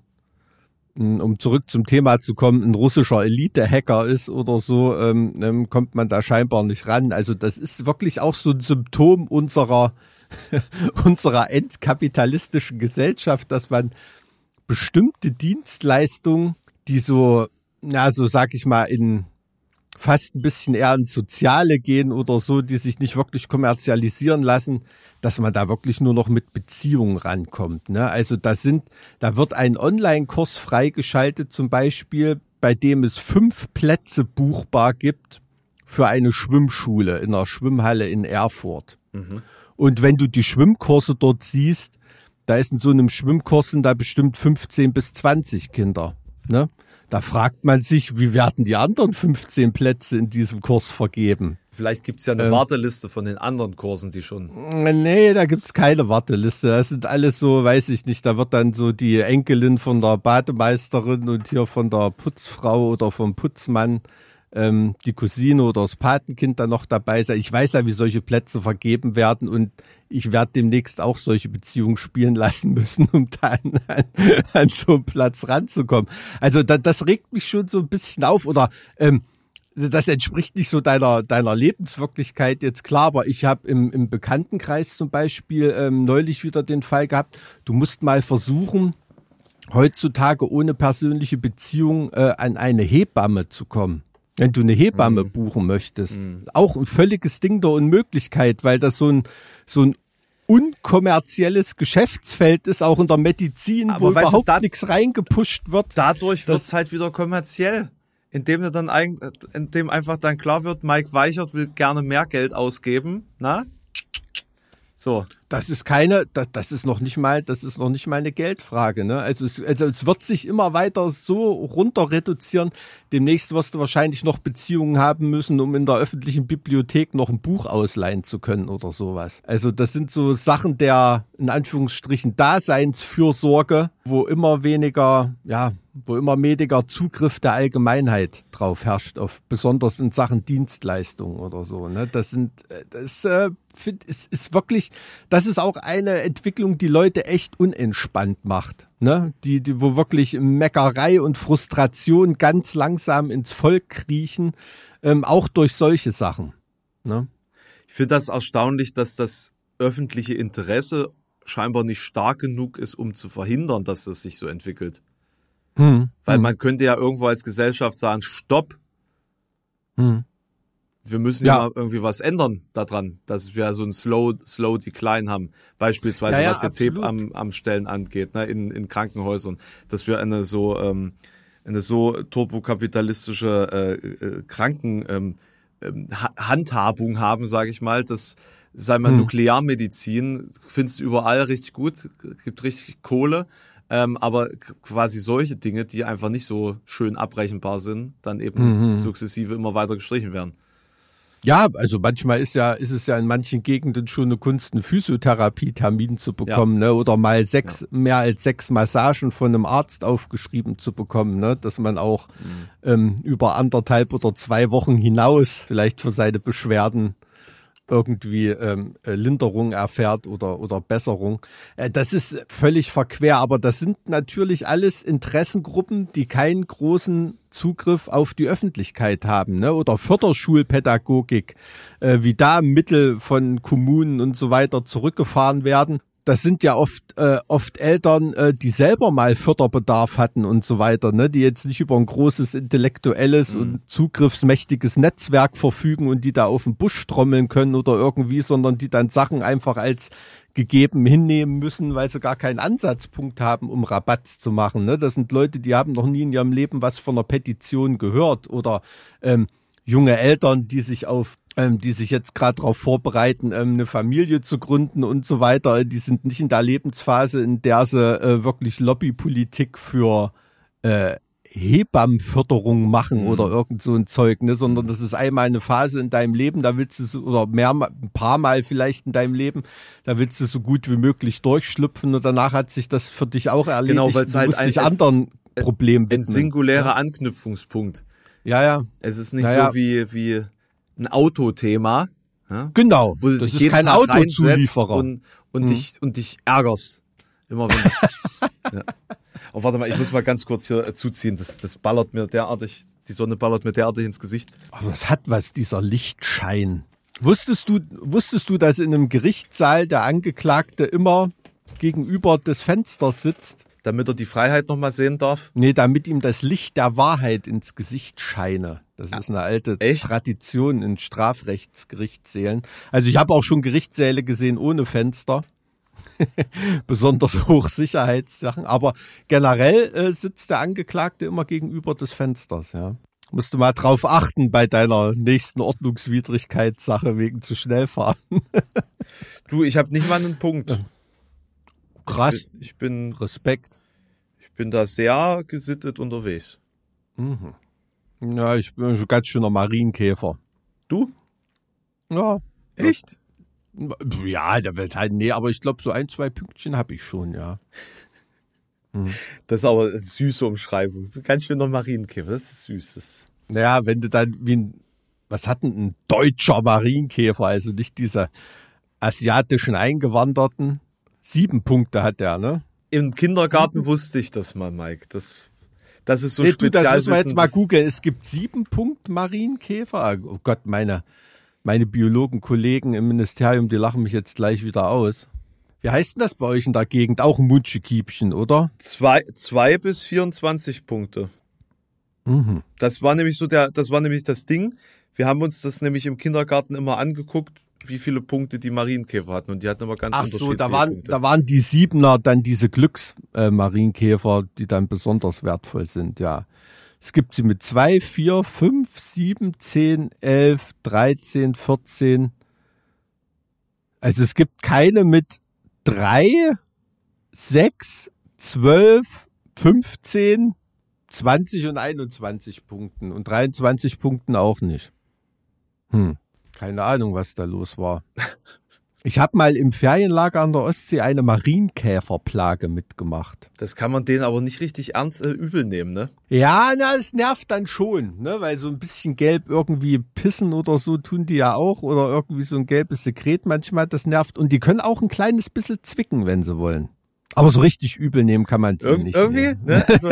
um zurück zum Thema zu kommen, ein russischer Elite-Hacker ist oder so, kommt man da scheinbar nicht ran. Also das ist wirklich auch so ein Symptom unserer endkapitalistischen Gesellschaft, dass man bestimmte Dienstleistungen, die so sag ich mal, in fast ein bisschen eher ins Soziale gehen oder so, die sich nicht wirklich kommerzialisieren lassen, dass man da wirklich nur noch mit Beziehungen rankommt. Ne? Also da wird ein Online-Kurs freigeschaltet zum Beispiel, bei dem es 5 Plätze buchbar gibt für eine Schwimmschule in einer Schwimmhalle in Erfurt. Mhm. Und wenn du die Schwimmkurse dort siehst, da ist in so einem Schwimmkurs sind da bestimmt 15 bis 20 Kinder. Ne? Da fragt man sich, wie werden die anderen 15 Plätze in diesem Kurs vergeben? Vielleicht gibt's ja eine Warteliste von den anderen Kursen, die schon... Nee, da gibt's keine Warteliste. Das sind alles so, weiß ich nicht, da wird dann so die Enkelin von der Bademeisterin und hier von der Putzfrau oder vom Putzmann, die Cousine oder das Patenkind dann noch dabei sein. Ich weiß ja, wie solche Plätze vergeben werden und ich werde demnächst auch solche Beziehungen spielen lassen müssen, um da an so einen Platz ranzukommen. Also das regt mich schon so ein bisschen auf oder das entspricht nicht so deiner Lebenswirklichkeit jetzt klar, aber ich habe im Bekanntenkreis zum Beispiel neulich wieder den Fall gehabt, du musst mal versuchen, heutzutage ohne persönliche Beziehung an eine Hebamme zu kommen. Wenn du eine Hebamme buchen möchtest. Auch ein völliges Ding der Unmöglichkeit, weil das so ein unkommerzielles Geschäftsfeld ist, auch in der Medizin, Aber wo weißt du, überhaupt nichts reingepusht wird. Dadurch wird's halt wieder kommerziell. Indem einfach dann klar wird, Mike Weichert will gerne mehr Geld ausgeben, na? So. Das ist noch nicht mal eine Geldfrage, ne? Also es wird sich immer weiter so runter reduzieren. Demnächst wirst du wahrscheinlich noch Beziehungen haben müssen, um in der öffentlichen Bibliothek noch ein Buch ausleihen zu können oder sowas. Also das sind so Sachen der, in Anführungsstrichen, Daseinsfürsorge, wo immer weniger Zugriff der Allgemeinheit drauf herrscht, besonders in Sachen Dienstleistungen oder so, ne? Das ist auch eine Entwicklung, die Leute echt unentspannt macht, ne? Wo wirklich Meckerei und Frustration ganz langsam ins Volk kriechen, auch durch solche Sachen, ne? Ich finde das erstaunlich, dass das öffentliche Interesse scheinbar nicht stark genug ist, um zu verhindern, dass das sich so entwickelt. Weil man könnte ja irgendwo als Gesellschaft sagen, stopp. wir müssen ja mal irgendwie was ändern daran, dass wir so ein Slow Decline haben. Beispielsweise, was jetzt am Stellen angeht, ne, in Krankenhäusern, dass wir eine so turbokapitalistische Handhabung haben, sage ich mal, dass, sei mal, Nuklearmedizin findest du überall richtig gut, gibt richtig Kohle, aber quasi solche Dinge, die einfach nicht so schön abrechenbar sind, dann eben sukzessive immer weiter gestrichen werden. Ja, also manchmal ist es ja in manchen Gegenden schon eine Kunst, einen Physiotherapie-Termin zu bekommen, ne? Oder mal mehr als 6 Massagen von einem Arzt aufgeschrieben zu bekommen, ne? Dass man auch über 1,5 oder 2 Wochen hinaus vielleicht für seine Beschwerden irgendwie Linderung erfährt oder Besserung. Das ist völlig verquer, aber das sind natürlich alles Interessengruppen, die keinen großen Zugriff auf die Öffentlichkeit haben, ne? Oder Förderschulpädagogik, wie da Mittel von Kommunen und so weiter zurückgefahren werden. Das sind ja oft Eltern, die selber mal Förderbedarf hatten und so weiter, ne? Die jetzt nicht über ein großes intellektuelles und zugriffsmächtiges Netzwerk verfügen und die da auf den Busch trommeln können oder irgendwie, sondern die dann Sachen einfach als gegeben hinnehmen müssen, weil sie gar keinen Ansatzpunkt haben, um Rabatz zu machen, ne? Das sind Leute, die haben noch nie in ihrem Leben was von einer Petition gehört oder junge Eltern, die sich jetzt gerade darauf vorbereiten, eine Familie zu gründen und so weiter, die sind nicht in der Lebensphase, in der sie wirklich Lobbypolitik für Hebammenförderung machen oder irgend so ein Zeug, ne, sondern das ist einmal eine Phase in deinem Leben, da willst du oder ein paar Mal vielleicht in deinem Leben, da willst du so gut wie möglich durchschlüpfen und danach hat sich das für dich auch erledigt. Genau, weil es halt anderen Problemen ein singulärer Anknüpfungspunkt. Ja. Es ist nicht so wie ein Autothema. Ja? Genau. Wo du das dich ist kein Autozulieferer. Und dich ärgerst. Immer wenn das, ja. Oh, warte mal, ich muss mal ganz kurz hier zuziehen. Das ballert mir derartig, die Sonne ballert mir derartig ins Gesicht. Aber das hat was, dieser Lichtschein. Wusstest du, dass in einem Gerichtssaal der Angeklagte immer gegenüber des Fensters sitzt? Damit er die Freiheit nochmal sehen darf? Nee, damit ihm das Licht der Wahrheit ins Gesicht scheine. Das ist eine alte Tradition in Strafrechtsgerichtssälen. Also ich habe auch schon Gerichtssäle gesehen ohne Fenster. Besonders Hochsicherheitssachen. Aber generell sitzt der Angeklagte immer gegenüber des Fensters, ja. Musst du mal drauf achten bei deiner nächsten Ordnungswidrigkeitssache wegen zu schnell fahren. Du, ich habe nicht mal einen Punkt. Krass. Ich bin Respekt. Ich bin da sehr gesittet unterwegs. Mhm. Ja, ich bin schon ganz schöner Marienkäfer. Du? Ja. Echt? Ja, der wird halt, nee, aber ich glaube, so 1, 2 Pünktchen habe ich schon, ja. Das ist aber eine süße Umschreibung. Ganz schöner Marienkäfer, das ist süß. Naja, wenn du dann was hat denn ein deutscher Marienkäfer, also nicht diese asiatischen Eingewanderten? 7 Punkte hat der, ne? Im Kindergarten wusste ich das mal, Mike. Das ist so Spezialwissen. Das müssen wir jetzt mal googeln. Es gibt 7 Punkt Marienkäfer. Oh Gott, meine Biologenkollegen im Ministerium, die lachen mich jetzt gleich wieder aus. Wie heißt denn das bei euch in der Gegend? Auch ein Mutschekiebchen, oder? 2 bis 24 Punkte. Mhm. Das war nämlich das Ding. Wir haben uns das nämlich im Kindergarten immer angeguckt, wie viele Punkte die Marienkäfer hatten. Und die hatten immer ganz unterschiedliche Punkte. Da waren die 7er dann diese Glücksmarienkäfer, die dann besonders wertvoll sind, ja. Es gibt sie mit 2, 4, 5, 7, 10, 11, 13, 14. Also es gibt keine mit 3, 6, 12, 15, 20 und 21 Punkten. Und 23 Punkten auch nicht. Keine Ahnung, was da los war. Ich habe mal im Ferienlager an der Ostsee eine Marienkäferplage mitgemacht. Das kann man denen aber nicht richtig ernst übel nehmen, ne? Ja, es nervt dann schon, ne? Weil so ein bisschen gelb irgendwie pissen oder so tun die ja auch. Oder irgendwie so ein gelbes Sekret manchmal, das nervt. Und die können auch ein kleines bisschen zwicken, wenn sie wollen. Aber so richtig übel nehmen kann man sie nicht. Irgendwie, nehmen. Ne? Also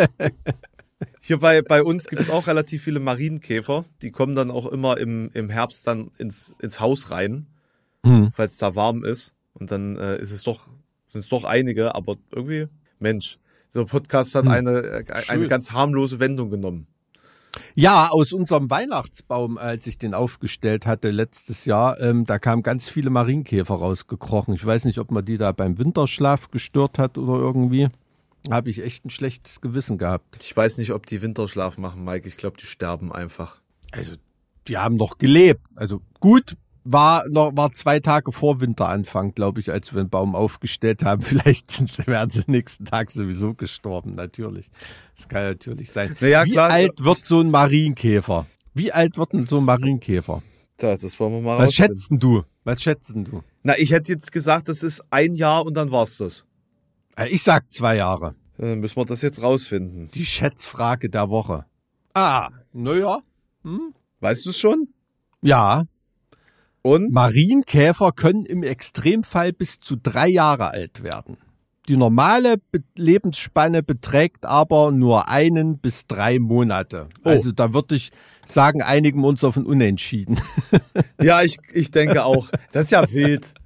hier bei uns gibt es auch relativ viele Marienkäfer. Die kommen dann auch immer im Herbst dann ins Haus rein, weil es da warm ist. Und dann sind es doch einige, aber irgendwie, Mensch, dieser Podcast hat eine ganz harmlose Wendung genommen. Ja, aus unserem Weihnachtsbaum, als ich den aufgestellt hatte letztes Jahr, da kamen ganz viele Marienkäfer rausgekrochen. Ich weiß nicht, ob man die da beim Winterschlaf gestört hat oder irgendwie. Habe ich echt ein schlechtes Gewissen gehabt. Ich weiß nicht, ob die Winterschlaf machen, Mike. Ich glaube, die sterben einfach. Also, die haben noch gelebt. Also gut, war 2 Tage vor Winteranfang, glaube ich, als wir den Baum aufgestellt haben. Vielleicht wären sie nächsten Tag sowieso gestorben, natürlich. Das kann natürlich sein. Naja, Wie klar, alt wird so ein Marienkäfer? Wie alt wird denn so ein Marienkäfer? Das wollen wir mal Was rausfinden. schätzen du? Was schätzen du? Na, ich hätte jetzt gesagt, das ist 1 Jahr und dann war's das. Ich sag 2 Jahre. Dann müssen wir das jetzt rausfinden. Die Schätzfrage der Woche. Naja. Weißt du es schon? Ja. Und? Marienkäfer können im Extremfall bis zu 3 Jahre alt werden. Die normale Lebensspanne beträgt aber nur 1 bis 3 Monate. Oh. Also da würde ich sagen, einigen wir uns auf ein Unentschieden. Ja, ich denke auch. Das ist ja wild.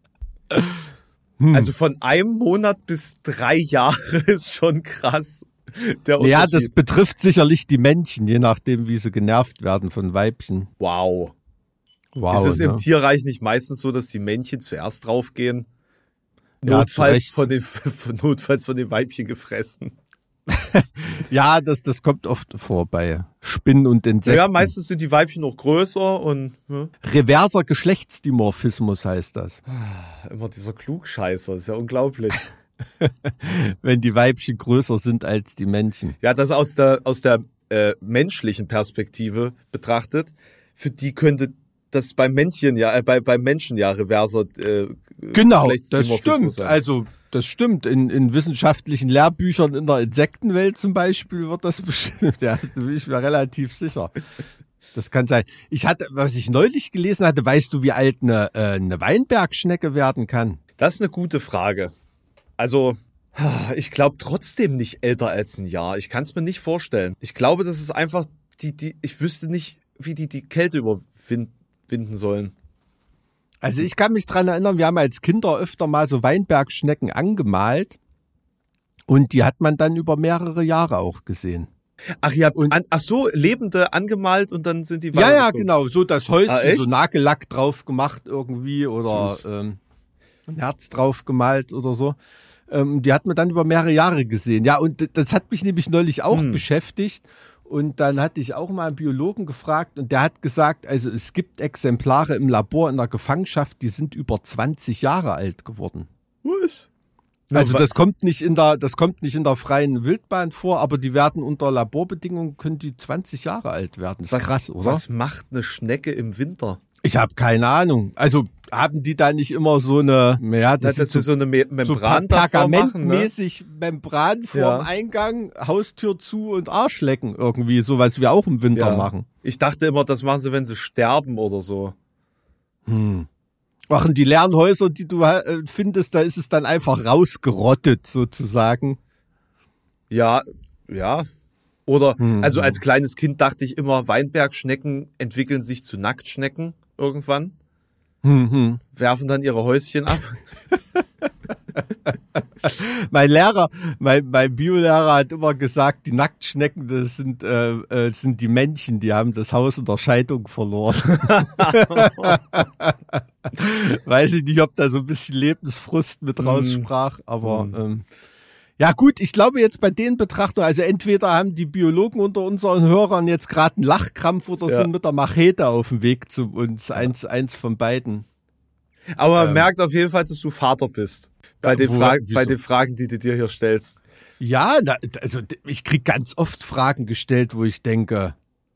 Also von 1 Monat bis 3 Jahre ist schon krass. Der Ja, Unterschied. das betrifft sicherlich die Männchen, je nachdem, wie sie genervt werden von Weibchen. Wow. Wow. Ist es ne? im Tierreich nicht meistens so, dass die Männchen zuerst draufgehen? Ja, Notfalls zu von den Weibchen gefressen. Ja, das kommt oft vor bei Spinnen und Insekten. Ja, meistens sind die Weibchen noch größer und Reverser Geschlechtsdimorphismus heißt das. immer dieser Klugscheißer, ist ja unglaublich. Wenn die Weibchen größer sind als die Männchen. Ja, das aus der menschlichen Perspektive betrachtet, für die könnte das beim Menschen ja reverser Genau, das Geschlechtsdimorphismus stimmt. sein. Also das stimmt. In wissenschaftlichen Lehrbüchern in der Insektenwelt zum Beispiel wird das bestimmt. Ja, da bin ich mir relativ sicher. Das kann sein. Was ich neulich gelesen hatte, weißt du, wie alt eine Weinbergschnecke werden kann? Das ist eine gute Frage. Also, ich glaube trotzdem nicht älter als 1 Jahr. Ich kann es mir nicht vorstellen. Ich glaube, das ist einfach ich wüsste nicht, wie die Kälte überwinden sollen. Also ich kann mich dran erinnern, wir haben als Kinder öfter mal so Weinbergschnecken angemalt und die hat man dann über mehrere Jahre auch gesehen. Ach, ihr habt lebende angemalt und dann sind die Ja, weitergezogen. genau, so das Häuschen, echt? so Nagellack drauf gemacht irgendwie oder ein Herz drauf gemalt oder so. Die hat man dann über mehrere Jahre gesehen. Ja, und das hat mich nämlich neulich auch beschäftigt. Und dann hatte ich auch mal einen Biologen gefragt und der hat gesagt, also es gibt Exemplare im Labor in der Gefangenschaft, die sind über 20 Jahre alt geworden. Was? Also das kommt nicht in der freien Wildbahn vor, aber die werden unter Laborbedingungen, können die 20 Jahre alt werden. Das ist krass, oder? Was macht eine Schnecke im Winter? Ich habe keine Ahnung. Also haben die da nicht immer so eine, Das ist so eine Membran so davor machen, ne? pergamentmäßig Membran vorm Eingang, Haustür zu und Arsch lecken irgendwie, so was wir auch im Winter machen. Ich dachte immer, das machen sie, wenn sie sterben oder so. Ach, und die leeren Häuser, die du findest, da ist es dann einfach rausgerottet sozusagen. Ja. Oder, also als kleines Kind dachte ich immer, Weinbergschnecken entwickeln sich zu Nacktschnecken irgendwann. Werfen dann ihre Häuschen ab. Mein Biolehrer hat immer gesagt, die Nacktschnecken, das sind die Männchen, die haben das Haus in der Scheidung verloren. Weiß ich nicht, ob da so ein bisschen Lebensfrust mit raussprach, aber ja gut, ich glaube jetzt bei den Betrachtungen, also entweder haben die Biologen unter unseren Hörern jetzt gerade einen Lachkrampf oder sind mit der Machete auf dem Weg zu uns, eins von beiden. Aber man merkt auf jeden Fall, dass du Vater bist. Bei den wieso? Fragen, die du dir hier stellst. Ja, also ich krieg ganz oft Fragen gestellt, wo ich denke,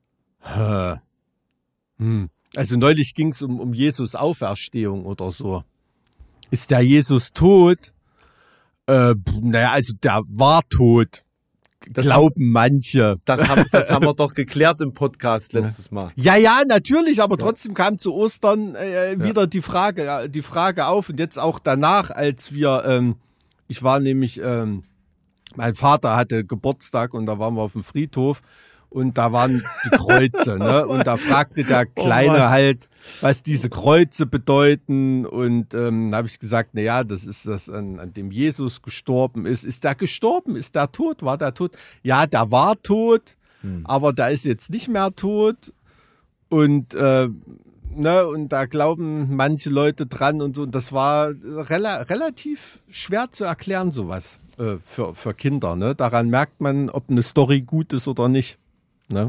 Also neulich ging es um Jesus Auferstehung oder so. Ist der Jesus tot? Naja, also der war tot. Glauben manche. Das haben wir doch geklärt im Podcast letztes Mal. Ja, natürlich, aber trotzdem kam zu Ostern wieder die Frage auf und jetzt auch danach, als wir, ich war nämlich, mein Vater hatte Geburtstag und da waren wir auf dem Friedhof und da waren die Kreuze, ne? Und da fragte der Kleine halt, was diese Kreuze bedeuten und habe ich gesagt, na ja, das ist das, an dem Jesus gestorben ist. Ist der gestorben? Ist der tot? War der tot? Ja, der war tot. aber der ist jetzt nicht mehr tot und und da glauben manche Leute dran und so. Und das war relativ schwer zu erklären, sowas für Kinder. Ne? Daran merkt man, ob eine Story gut ist oder nicht. Ne?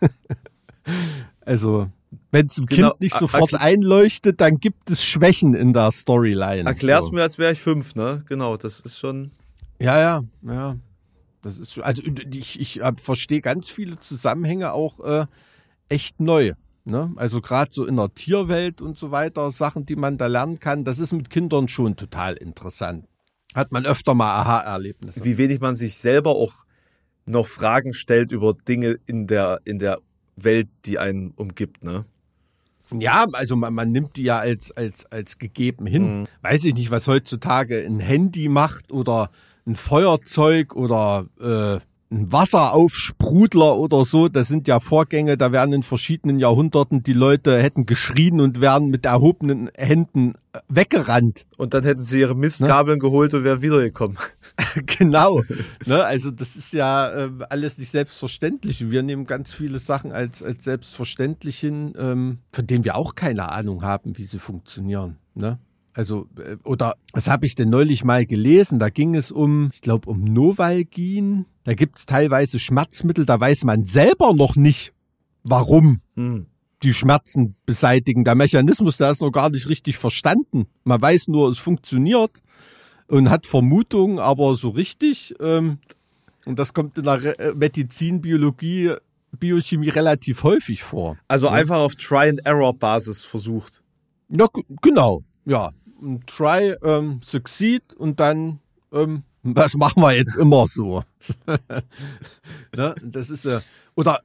Also, wenn es dem Kind nicht sofort einleuchtet, dann gibt es Schwächen in der Storyline. Erklär's mir, als wäre ich 5, ne? Genau, das ist schon... Ja. Das ist schon, also ich verstehe ganz viele Zusammenhänge auch echt neu. Ne? Also gerade so in der Tierwelt und so weiter, Sachen, die man da lernen kann, das ist mit Kindern schon total interessant. Hat man öfter mal Aha-Erlebnisse. Wie wenig man sich selber auch noch Fragen stellt über Dinge in der Welt, die einen umgibt, ne? Ja, also man nimmt die ja als gegeben hin. Weiß ich nicht, was heutzutage ein Handy macht oder ein Feuerzeug oder ein Wasseraufsprudler oder so. Das sind ja Vorgänge, da werden in verschiedenen Jahrhunderten die Leute hätten geschrien und wären mit erhobenen Händen weggerannt. Und dann hätten sie ihre Mistgabeln geholt und wären wiedergekommen. Genau. Ne? Also das ist ja alles nicht selbstverständlich. Wir nehmen ganz viele Sachen als selbstverständlich hin, von denen wir auch keine Ahnung haben, wie sie funktionieren. Ne? Also, oder was habe ich denn neulich mal gelesen? Da ging es um Novalgin. Da gibt es teilweise Schmerzmittel, da weiß man selber noch nicht, warum die Schmerzen beseitigen. Der Mechanismus, der ist noch gar nicht richtig verstanden. Man weiß nur, es funktioniert und hat Vermutungen, aber so richtig, und das kommt in der Medizin, Biologie, Biochemie relativ häufig vor. Also einfach auf Try-and-Error-Basis versucht. Ja, genau, ja. Try, succeed und dann, das machen wir jetzt immer so. Ne? Das ist, oder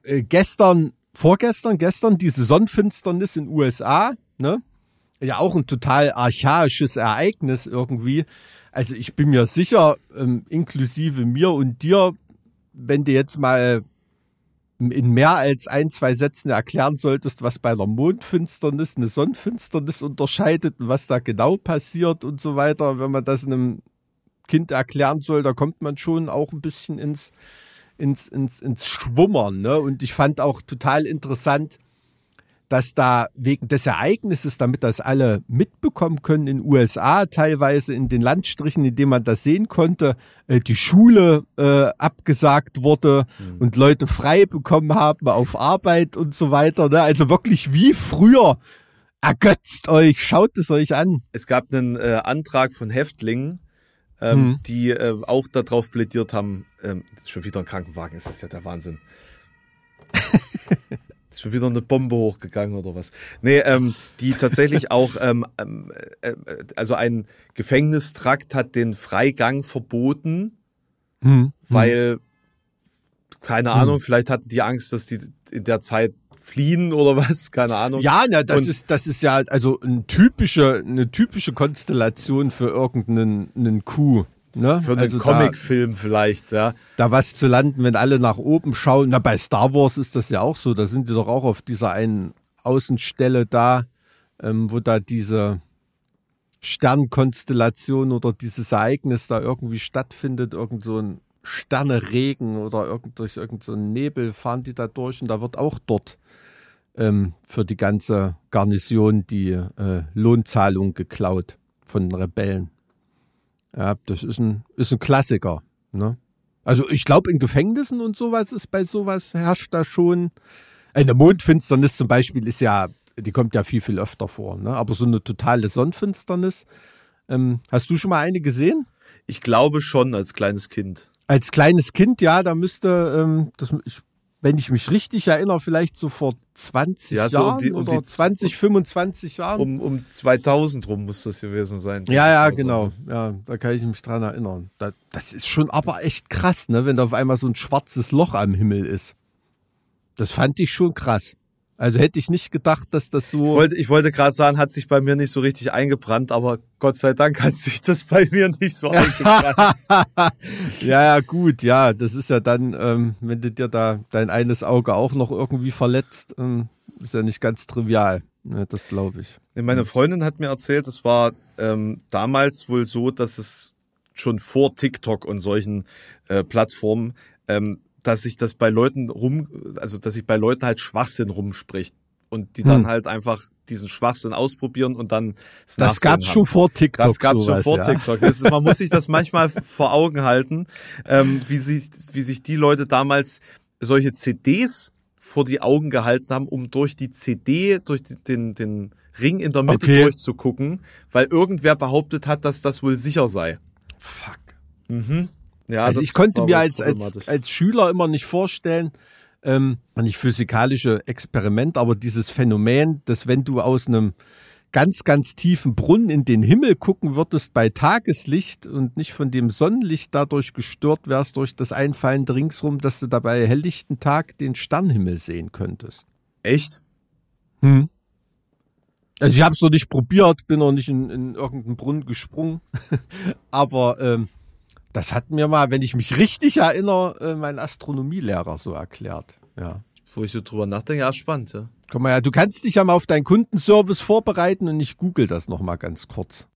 vorgestern, diese Sonnenfinsternis in den USA, ne? Ja, auch ein total archaisches Ereignis irgendwie. Also ich bin mir sicher, inklusive mir und dir, wenn du jetzt mal in mehr als 1-2 Sätzen erklären solltest, was bei einer Mondfinsternis eine Sonnenfinsternis unterscheidet und was da genau passiert und so weiter. Wenn man das einem Kind erklären soll, da kommt man schon auch ein bisschen ins Schwummern. Ne? Und ich fand auch total interessant, dass da wegen des Ereignisses, damit das alle mitbekommen können, in den USA teilweise in den Landstrichen, in denen man das sehen konnte, die Schule abgesagt wurde und Leute frei bekommen haben auf Arbeit und so weiter. Ne? Also wirklich wie früher. Ergötzt euch, schaut es euch an. Es gab einen Antrag von Häftlingen, die auch darauf plädiert haben, das ist schon wieder ein Krankenwagen, ist das ja der Wahnsinn. Ist schon wieder eine Bombe hochgegangen oder was? Nee, die tatsächlich auch, also ein Gefängnistrakt hat den Freigang verboten, weil, keine Ahnung, vielleicht hatten die Angst, dass die in der Zeit fliehen oder was, keine Ahnung. Ja, das ist ja also eine typische Konstellation für irgendeinen Coup. Ne? Für einen Comicfilm vielleicht, ja. Da was zu landen, wenn alle nach oben schauen. Na, bei Star Wars ist das ja auch so. Da sind die doch auch auf dieser einen Außenstelle da, wo da diese Sternkonstellation oder dieses Ereignis da irgendwie stattfindet. Irgend so ein Sterneregen oder durch irgend so einen Nebel fahren die da durch. Und da wird auch dort für die ganze Garnison die Lohnzahlung geklaut von den Rebellen. Ja, das ist ein Klassiker. Ne? Also ich glaube, in Gefängnissen und sowas ist bei sowas herrscht da schon. Eine Mondfinsternis zum Beispiel die kommt ja viel, viel öfter vor. Ne? Aber so eine totale Sonnenfinsternis. Hast du schon mal eine gesehen? Ich glaube schon, als kleines Kind. Als kleines Kind, ja, da müsste, wenn ich mich richtig erinnere, vielleicht so vor 20 Jahren oder 20, 25 Jahren. Um 2000 rum muss das gewesen sein. Ja, genau. Ja, da kann ich mich dran erinnern. Das ist schon aber echt krass, ne, wenn da auf einmal so ein schwarzes Loch am Himmel ist. Das fand ich schon krass. Also hätte ich nicht gedacht, dass das so... Ich wollte gerade sagen, hat sich bei mir nicht so richtig eingebrannt, aber Gott sei Dank hat sich das bei mir nicht so eingebrannt. Ja, gut, ja, das ist ja dann, wenn du dir da dein eines Auge auch noch irgendwie verletzt, ist ja nicht ganz trivial, ne, das glaube ich. Meine Freundin hat mir erzählt, es war damals wohl so, dass es schon vor TikTok und solchen Plattformen dass sich das bei Leuten dass sich bei Leuten halt Schwachsinn rumspricht und die dann halt einfach diesen Schwachsinn ausprobieren und dann das gab's schon vor TikTok. Das gab's schon vor TikTok. Man muss sich das manchmal vor Augen halten, wie sich die Leute damals solche CDs vor die Augen gehalten haben, um durch die CD, durch den Ring in der Mitte durchzugucken, weil irgendwer behauptet hat, dass das wohl sicher sei. Fuck. Ja, also ich konnte mir als Schüler immer nicht vorstellen, nicht physikalische Experiment, aber dieses Phänomen, dass wenn du aus einem ganz, ganz tiefen Brunnen in den Himmel gucken würdest bei Tageslicht und nicht von dem Sonnenlicht dadurch gestört wärst durch das Einfallende ringsrum, dass du dabei helllichten Tag den Sternenhimmel sehen könntest. Echt? Also ich habe es noch nicht probiert, bin noch nicht in irgendeinen Brunnen gesprungen, aber das hat mir mal, wenn ich mich richtig erinnere, mein Astronomielehrer so erklärt. Ja. Wo ich so drüber nachdenke, ja, spannend. Ja. Komm mal, du kannst dich ja mal auf deinen Kundenservice vorbereiten und ich google das noch mal ganz kurz.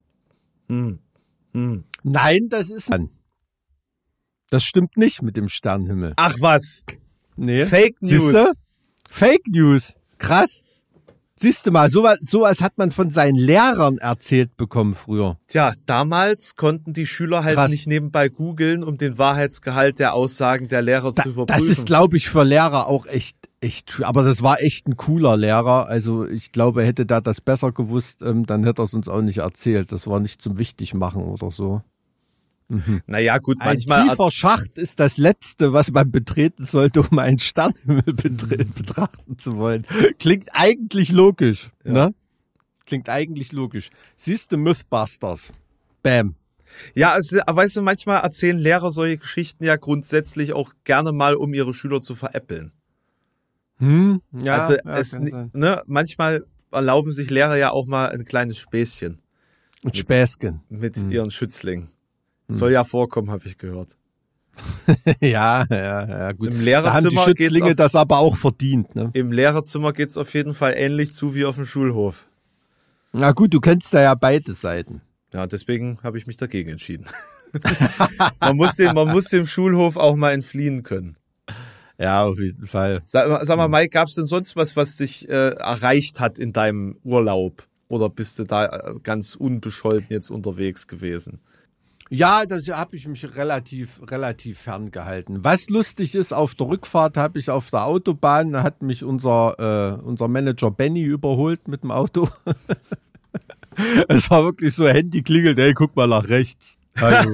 Nein, das ist... Das stimmt nicht mit dem Sternenhimmel. Ach was? Nee. Fake News. Siehste? Fake News. Krass. Siehst du mal, sowas hat man von seinen Lehrern erzählt bekommen früher. Tja, damals konnten die Schüler halt nicht nebenbei googeln, um den Wahrheitsgehalt der Aussagen der Lehrer zu überprüfen. Das ist, glaube ich, für Lehrer auch echt, aber das war echt ein cooler Lehrer. Also ich glaube, hätte der das besser gewusst, dann hätte er es uns auch nicht erzählt. Das war nicht zum Wichtigmachen oder so. Naja, gut, manchmal. Ein tiefer Schacht ist das Letzte, was man betreten sollte, um einen Sternenhimmel betrachten zu wollen. Klingt eigentlich logisch, ne? Klingt eigentlich logisch. Siehst du Mythbusters? Bam. Ja, weißt du, manchmal erzählen Lehrer solche Geschichten ja grundsätzlich auch gerne mal, um ihre Schüler zu veräppeln. Ja, also manchmal erlauben sich Lehrer ja auch mal ein kleines Späßchen. Und Späßchen. Mit ihren Schützlingen. Soll ja vorkommen, habe ich gehört. Ja, gut. Im Lehrerzimmer da haben die Schützlinge das aber auch verdient. Ne? Im Lehrerzimmer geht's auf jeden Fall ähnlich zu wie auf dem Schulhof. Na gut, du kennst da ja beide Seiten. Ja, deswegen habe ich mich dagegen entschieden. man muss dem Schulhof auch mal entfliehen können. Ja, auf jeden Fall. Sag mal, Mike, gab's denn sonst was dich erreicht hat in deinem Urlaub? Oder bist du da ganz unbescholten jetzt unterwegs gewesen? Ja, da habe ich mich relativ ferngehalten. Was lustig ist, auf der Rückfahrt habe ich auf der Autobahn, da hat mich unser Manager Benny überholt mit dem Auto. Es war wirklich so, Handy klingelt, ey, guck mal nach rechts. Also,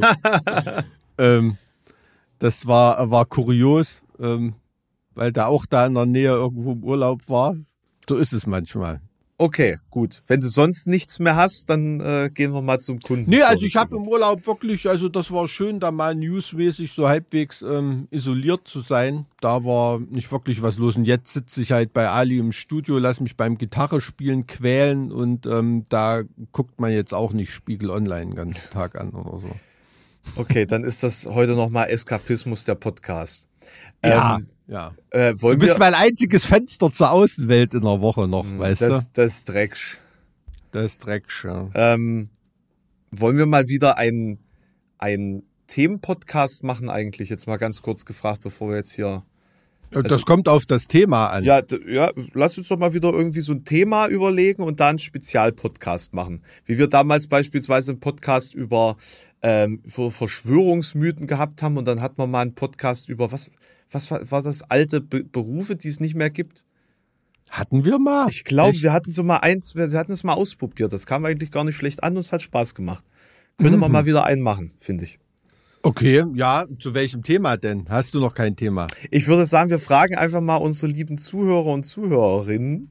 das war kurios, weil der auch da in der Nähe irgendwo im Urlaub war. So ist es manchmal. Okay, gut. Wenn du sonst nichts mehr hast, dann gehen wir mal zum Kunden. Nee, also ich habe im Urlaub wirklich, also das war schön, da mal newsmäßig so halbwegs isoliert zu sein. Da war nicht wirklich was los. Und jetzt sitze ich halt bei Ali im Studio, lass mich beim Gitarrespielen quälen und da guckt man jetzt auch nicht Spiegel Online den ganzen Tag an oder so. Okay, dann ist das heute nochmal Eskapismus der Podcast. Ja. Du bist mein einziges Fenster zur Außenwelt in der Woche noch, weißt du? Das ist Drecksch. Das ist Drecksch, ja. Wollen wir mal wieder einen Themenpodcast machen eigentlich? Jetzt mal ganz kurz gefragt, bevor wir jetzt hier... Das kommt auf das Thema an. Ja, lass uns doch mal wieder irgendwie so ein Thema überlegen und dann einen Spezialpodcast machen. Wie wir damals beispielsweise einen Podcast über Verschwörungsmythen gehabt haben und dann hatten wir mal einen Podcast über was war das, alte Berufe, die es nicht mehr gibt? Hatten wir mal? Ich glaube, wir hatten es mal ausprobiert. Das kam eigentlich gar nicht schlecht an und es hat Spaß gemacht. Könnte man mal wieder einen machen, finde ich. Okay, ja, zu welchem Thema denn? Hast du noch kein Thema? Ich würde sagen, wir fragen einfach mal unsere lieben Zuhörer und Zuhörerinnen.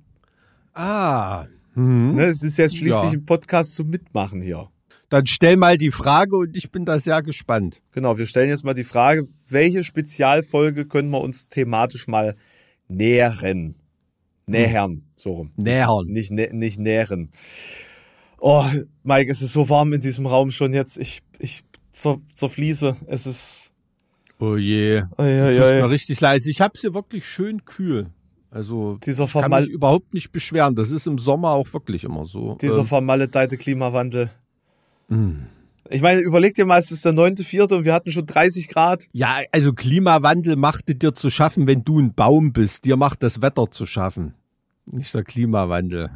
Ne, es ist ja schließlich ein Podcast zum Mitmachen hier. Dann stell mal die Frage und ich bin da sehr gespannt. Genau, wir stellen jetzt mal die Frage, welche Spezialfolge können wir uns thematisch mal nähern? So rum. Nähern. Nicht nähren. Oh, Mike, es ist so warm in diesem Raum schon jetzt. Ich zerfließe. Es ist... Oh je. Tut mir richtig leid. Ich habe es hier wirklich schön kühl. Also kann mich überhaupt nicht beschweren. Das ist im Sommer auch wirklich immer so. Dieser vermaledeite Klimawandel. Ich meine, überleg dir mal, es ist der 9.4. und wir hatten schon 30 Grad. Ja, also Klimawandel macht es dir zu schaffen, wenn du ein Baum bist. Dir macht das Wetter zu schaffen. Nicht der Klimawandel.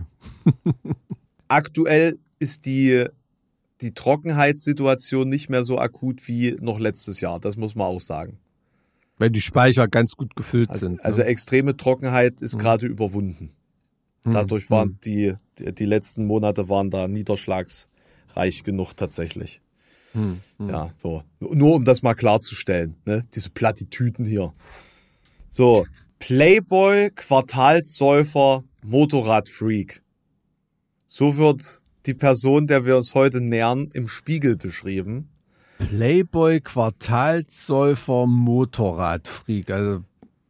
Aktuell ist die Trockenheitssituation nicht mehr so akut wie noch letztes Jahr. Das muss man auch sagen. Weil die Speicher ganz gut gefüllt sind. Also extreme Trockenheit ist gerade überwunden. Dadurch waren die letzten Monate waren da niederschlagsreich genug tatsächlich. Ja, so. Nur um das mal klarzustellen, ne? Diese Plattitüden hier. So, Playboy, Quartalsäufer, Motorradfreak. So wird die Person, der wir uns heute nähern, im Spiegel beschrieben. Playboy, Quartalsäufer, Motorradfreak. Also,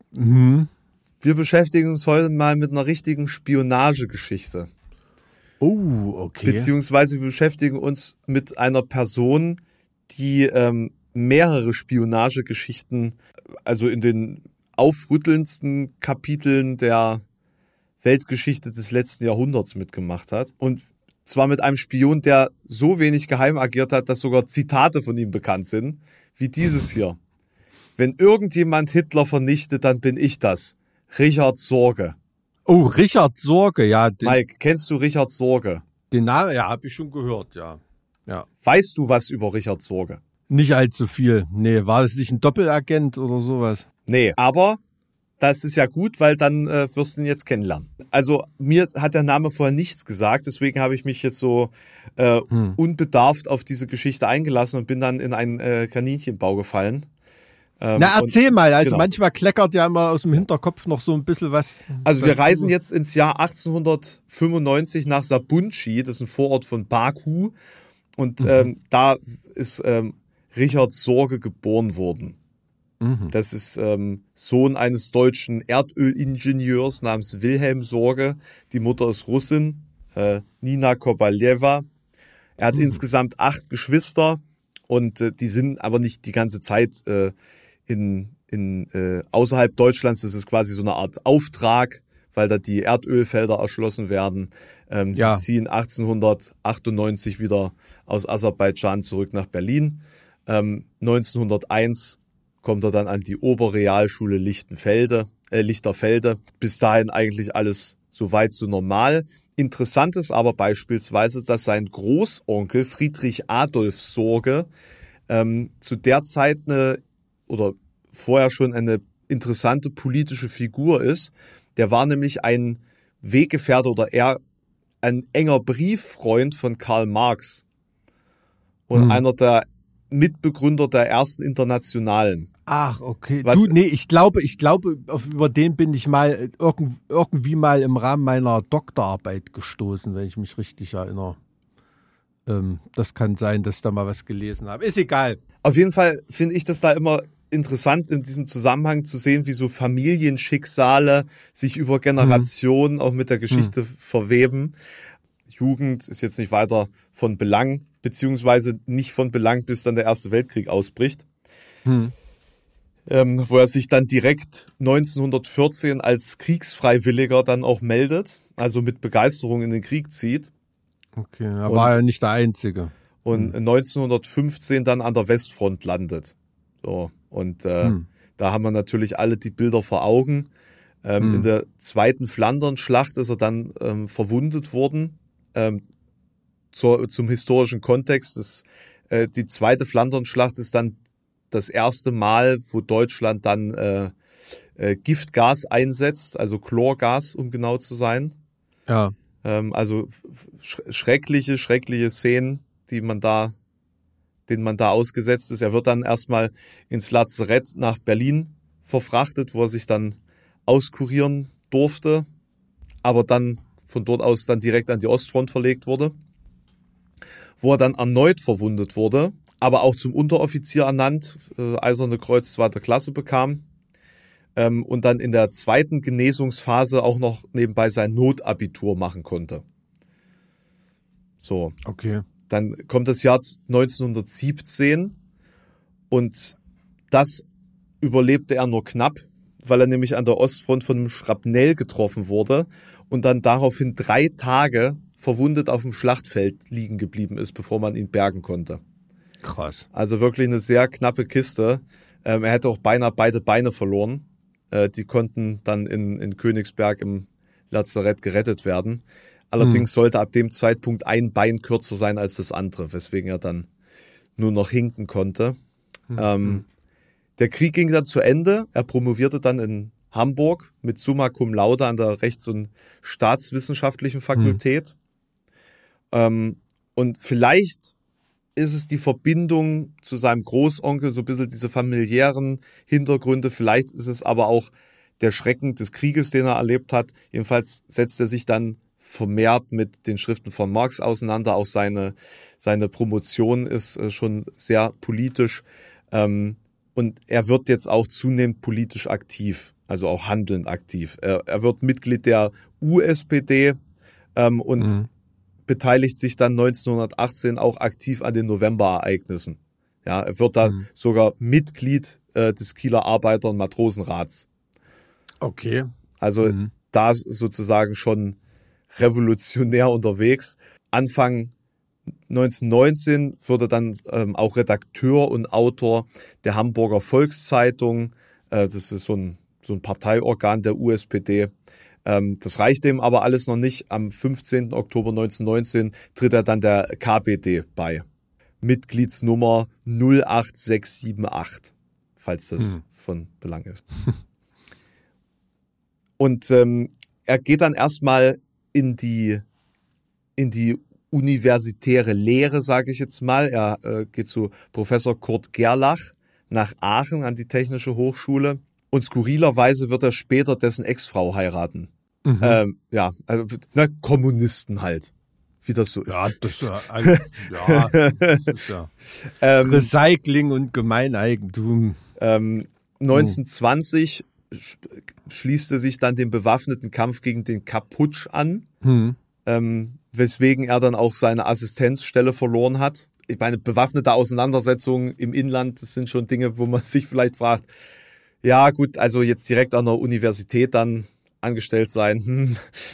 Wir beschäftigen uns heute mal mit einer richtigen Spionagegeschichte. Oh, okay. Beziehungsweise wir beschäftigen uns mit einer Person, die mehrere Spionagegeschichten, also in den aufrüttelndsten Kapiteln der Weltgeschichte des letzten Jahrhunderts mitgemacht hat. Und zwar mit einem Spion, der so wenig geheim agiert hat, dass sogar Zitate von ihm bekannt sind, wie dieses hier. Wenn irgendjemand Hitler vernichtet, dann bin ich das. Richard Sorge. Oh, Richard Sorge, ja. Mike, kennst du Richard Sorge? Den Namen, ja, habe ich schon gehört, ja. Weißt du was über Richard Sorge? Nicht allzu viel. Nee, war das nicht ein Doppelagent oder sowas? Nee, aber das ist ja gut, weil dann wirst du ihn jetzt kennenlernen. Also mir hat der Name vorher nichts gesagt, deswegen habe ich mich jetzt so unbedarft auf diese Geschichte eingelassen und bin dann in einen Kaninchenbau gefallen. Na, erzähl mal. Also genau. manchmal kleckert ja immer aus dem Hinterkopf noch so ein bisschen was. Also wir reisen jetzt ins Jahr 1895 nach Sabunchi, das ist ein Vorort von Baku. Und da ist Richard Sorge geboren worden. Das ist Sohn eines deutschen Erdölingenieurs namens Wilhelm Sorge. Die Mutter ist Russin, Nina Kobaljewa. Er hat insgesamt 8 Geschwister und die sind aber nicht die ganze Zeit außerhalb Deutschlands. Das ist quasi so eine Art Auftrag, weil da die Erdölfelder erschlossen werden. Sie ziehen 1898 wieder aus Aserbaidschan zurück nach Berlin. 1901 kommt er dann an die Oberrealschule Lichterfelde. Bis dahin eigentlich alles so weit so normal. Interessant ist aber beispielsweise, dass sein Großonkel Friedrich Adolf Sorge zu der Zeit oder vorher schon eine interessante politische Figur ist. Der war nämlich ein Weggefährte oder eher ein enger Brieffreund von Karl Marx und einer der Mitbegründer der ersten Internationalen. Ach, okay. Was? Ich glaube, über den bin ich mal irgendwie mal im Rahmen meiner Doktorarbeit gestoßen, wenn ich mich richtig erinnere. Das kann sein, dass ich da mal was gelesen habe. Ist egal. Auf jeden Fall finde ich das da immer interessant, in diesem Zusammenhang zu sehen, wie so Familienschicksale sich über Generationen auch mit der Geschichte verweben. Jugend ist jetzt nicht weiter von Belang, beziehungsweise nicht von Belang, bis dann der Erste Weltkrieg ausbricht. Wo er sich dann direkt 1914 als Kriegsfreiwilliger dann auch meldet, also mit Begeisterung in den Krieg zieht. Okay, er war ja nicht der Einzige. Und 1915 dann an der Westfront landet. So, und da haben wir natürlich alle die Bilder vor Augen. In der zweiten Flandernschlacht ist er dann verwundet worden. Zum historischen Kontext, die zweite Flandernschlacht ist dann das erste Mal, wo Deutschland dann Giftgas einsetzt, also Chlorgas, um genau zu sein. Ja. Also schreckliche Szenen, denen man da ausgesetzt ist. Er wird dann erstmal ins Lazarett nach Berlin verfrachtet, wo er sich dann auskurieren durfte, aber dann von dort aus dann direkt an die Ostfront verlegt wurde, wo er dann erneut verwundet wurde, aber auch zum Unteroffizier ernannt, Eiserne Kreuz 2. Klasse bekam und dann in der zweiten Genesungsphase auch noch nebenbei sein Notabitur machen konnte. So. Okay. Dann kommt das Jahr 1917 und das überlebte er nur knapp, weil er nämlich an der Ostfront von einem Schrapnell getroffen wurde und dann daraufhin 3 Tage verwundet auf dem Schlachtfeld liegen geblieben ist, bevor man ihn bergen konnte. Krass. Also wirklich eine sehr knappe Kiste. Er hätte auch beinahe beide Beine verloren. Die konnten dann in Königsberg im Lazarett gerettet werden. Allerdings sollte ab dem Zeitpunkt ein Bein kürzer sein als das andere, weswegen er dann nur noch hinken konnte. Der Krieg ging dann zu Ende. Er promovierte dann in Hamburg mit Summa Cum Laude an der Rechts- und Staatswissenschaftlichen Fakultät. Und vielleicht ist es die Verbindung zu seinem Großonkel, so ein bisschen diese familiären Hintergründe. Vielleicht ist es aber auch der Schrecken des Krieges, den er erlebt hat. Jedenfalls setzt er sich dann vermehrt mit den Schriften von Marx auseinander. Auch seine Promotion ist schon sehr politisch. Und er wird jetzt auch zunehmend politisch aktiv, also auch handelnd aktiv. Er wird Mitglied der USPD und beteiligt sich dann 1918 auch aktiv an den Novemberereignissen. Ja, er wird da sogar Mitglied des Kieler Arbeiter- und Matrosenrats. Okay. Also da sozusagen schon revolutionär unterwegs. Anfang 1919 wird er dann auch Redakteur und Autor der Hamburger Volkszeitung. Das ist so ein Parteiorgan der USPD. Das reicht ihm aber alles noch nicht. Am 15. Oktober 1919 tritt er dann der KPD bei. Mitgliedsnummer 08678, falls das von Belang ist. Und er geht dann erstmal in die universitäre Lehre, sage ich jetzt mal. Er geht zu Professor Kurt Gerlach nach Aachen an die Technische Hochschule. Und skurrilerweise wird er später dessen Ex-Frau heiraten. Kommunisten halt, wie das so ist. Ja, das ist ja Recycling und Gemeineigentum. 1920 schließt er sich dann dem bewaffneten Kampf gegen den Kapp-Putsch an, weswegen er dann auch seine Assistenzstelle verloren hat. Ich meine, bewaffnete Auseinandersetzungen im Inland, das sind schon Dinge, wo man sich vielleicht fragt, ja gut, also jetzt direkt an der Universität dann angestellt sein.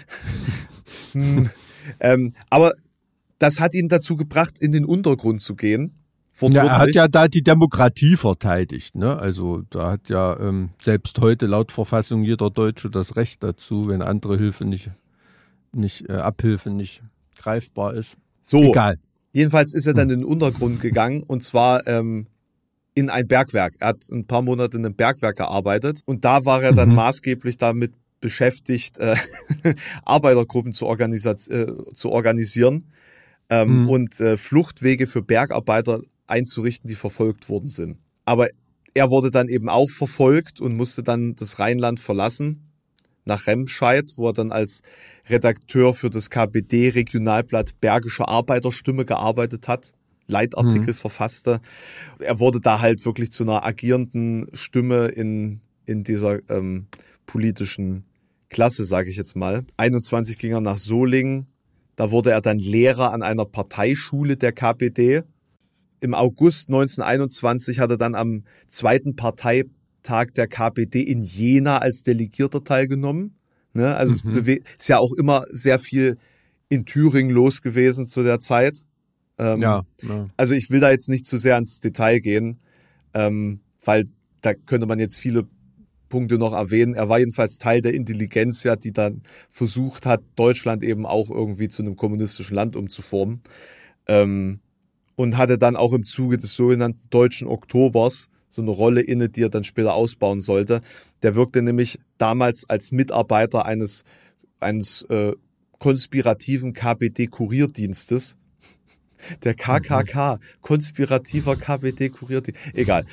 Aber das hat ihn dazu gebracht, in den Untergrund zu gehen. Ja, er hat ja da die Demokratie verteidigt, ne? Also da hat ja selbst heute laut Verfassung jeder Deutsche das Recht dazu, wenn andere Hilfe Abhilfe nicht greifbar ist. So, egal. Jedenfalls ist er dann in den Untergrund gegangen und zwar in ein Bergwerk. Er hat ein paar Monate in einem Bergwerk gearbeitet und da war er dann maßgeblich damit beschäftigt, Arbeitergruppen zu organisieren und Fluchtwege für Bergarbeiter einzurichten, die verfolgt worden sind. Aber er wurde dann eben auch verfolgt und musste dann das Rheinland verlassen, nach Remscheid, wo er dann als Redakteur für das KPD-Regionalblatt Bergische Arbeiterstimme gearbeitet hat, Leitartikel verfasste. Er wurde da halt wirklich zu einer agierenden Stimme in dieser politischen Klasse, sage ich jetzt mal. 21 ging er nach Solingen. Da wurde er dann Lehrer an einer Parteischule der KPD. Im August 1921 hat er dann am 2. Parteitag der KPD in Jena als Delegierter teilgenommen. Ne? Also es ist ja auch immer sehr viel in Thüringen los gewesen zu der Zeit. Also ich will da jetzt nicht zu sehr ins Detail gehen, weil da könnte man jetzt viele Punkte noch erwähnen. Er war jedenfalls Teil der Intelligenz, ja, die dann versucht hat, Deutschland eben auch irgendwie zu einem kommunistischen Land umzuformen. Und hatte dann auch im Zuge des sogenannten Deutschen Oktobers so eine Rolle inne, die er dann später ausbauen sollte. Der wirkte nämlich damals als Mitarbeiter eines konspirativen KPD-Kurierdienstes. Der KKK, konspirativer KPD-Kurierdienst. Egal.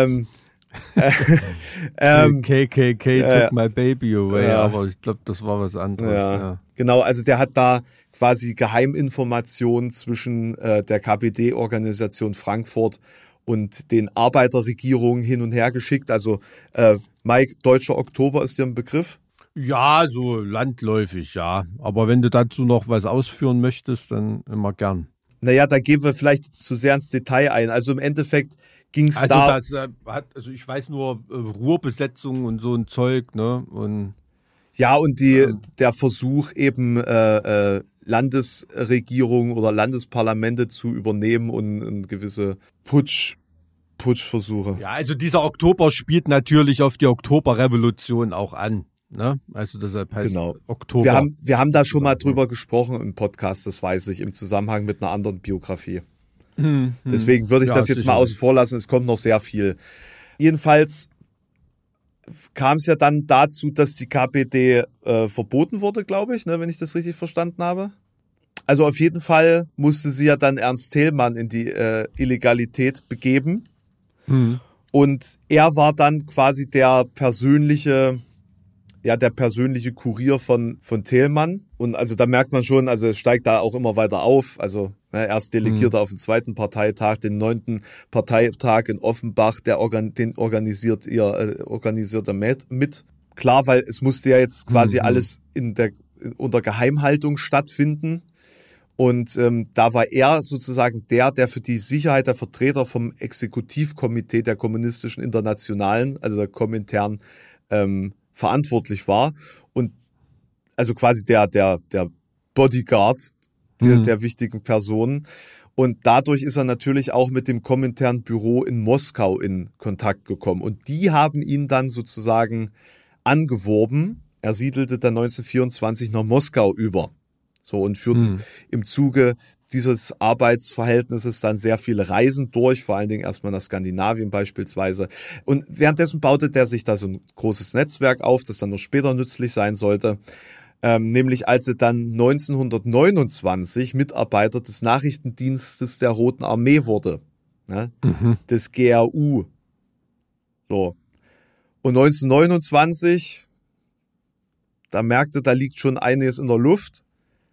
KKK took my baby away, aber ich glaube, das war was anderes. Ja. Genau, also der hat da quasi Geheiminformationen zwischen der KPD-Organisation Frankfurt und den Arbeiterregierungen hin und her geschickt. Also Mike, Deutscher Oktober ist dir ein Begriff? Ja, so landläufig, ja. Aber wenn du dazu noch was ausführen möchtest, dann immer gern. Naja, da gehen wir vielleicht jetzt zu sehr ins Detail ein. Also im Endeffekt ging es also ich weiß nur Ruhrbesetzung und so ein Zeug, ne? Und ja, und der Versuch eben Landesregierung oder Landesparlamente zu übernehmen und gewisse Putschversuche. Ja, also dieser Oktober spielt natürlich auf die Oktoberrevolution auch an. Ne? Also deshalb heißt Oktober. Wir haben da schon mal drüber gesprochen im Podcast, das weiß ich, im Zusammenhang mit einer anderen Biografie. Deswegen würde ich das jetzt mal außen vor lassen, es kommt noch sehr viel. Jedenfalls kam es ja dann dazu, dass die KPD verboten wurde, glaube ich, ne, wenn ich das richtig verstanden habe. Also auf jeden Fall musste sie ja dann Ernst Thälmann in die Illegalität begeben. Und er war dann quasi der persönliche Kurier von Thälmann. Und also da merkt man schon, also es steigt da auch immer weiter auf. Also erst delegiert er auf den 2. Parteitag, den 9. Parteitag in Offenbach, den organisiert er mit. Klar, weil es musste ja jetzt quasi alles unter Geheimhaltung stattfinden. Und da war er sozusagen der für die Sicherheit der Vertreter vom Exekutivkomitee der Kommunistischen Internationalen, also der Komintern, verantwortlich war. Und also quasi der Bodyguard der wichtigen Personen. Und dadurch ist er natürlich auch mit dem Komintern-Büro in Moskau in Kontakt gekommen. Und die haben ihn dann sozusagen angeworben. Er siedelte dann 1924 nach Moskau über. So, und führte im Zuge dieses Arbeitsverhältnisses dann sehr viele Reisen durch, vor allen Dingen erstmal nach Skandinavien beispielsweise. Und währenddessen baute der sich da so ein großes Netzwerk auf, das dann noch später nützlich sein sollte. Nämlich als er dann 1929 Mitarbeiter des Nachrichtendienstes der Roten Armee wurde, ne? Des GRU. So. Und 1929, da merkte, da liegt schon einiges in der Luft.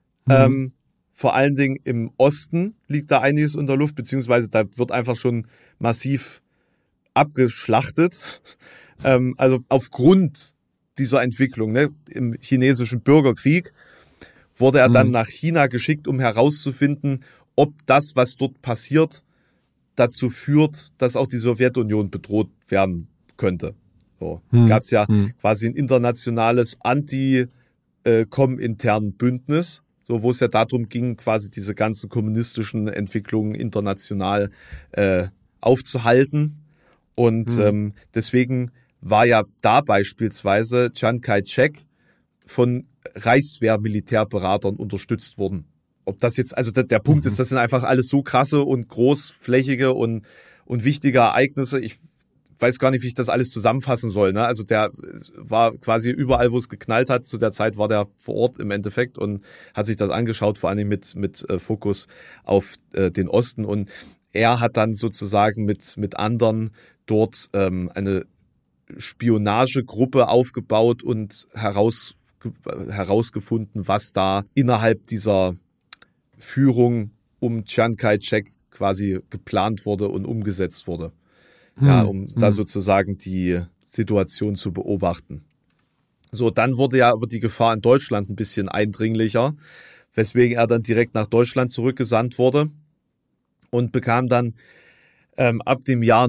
Vor allen Dingen im Osten liegt da einiges in der Luft, beziehungsweise da wird einfach schon massiv abgeschlachtet. Also aufgrund dieser Entwicklung, ne, im chinesischen Bürgerkrieg, wurde er dann nach China geschickt, um herauszufinden, ob das, was dort passiert, dazu führt, dass auch die Sowjetunion bedroht werden könnte. So. Gab es ja quasi ein internationales Anti-Komintern Bündnis, so, wo es ja darum ging, quasi diese ganzen kommunistischen Entwicklungen international aufzuhalten. Und deswegen war ja da beispielsweise Chiang Kai-shek von Reichswehr-Militärberatern unterstützt worden. Ob das jetzt, also der Punkt ist, das sind einfach alles so krasse und großflächige und wichtige Ereignisse. Ich weiß gar nicht, wie ich das alles zusammenfassen soll. Ne? Also der war quasi überall, wo es geknallt hat. Zu der Zeit war der vor Ort im Endeffekt und hat sich das angeschaut, vor allem mit Fokus auf den Osten. Und er hat dann sozusagen mit anderen dort eine Spionagegruppe aufgebaut und herausgefunden, was da innerhalb dieser Führung um Chiang Kai-shek quasi geplant wurde und umgesetzt wurde. Ja, um da sozusagen die Situation zu beobachten. So, dann wurde ja aber die Gefahr in Deutschland ein bisschen eindringlicher, weswegen er dann direkt nach Deutschland zurückgesandt wurde und bekam dann ab dem Jahr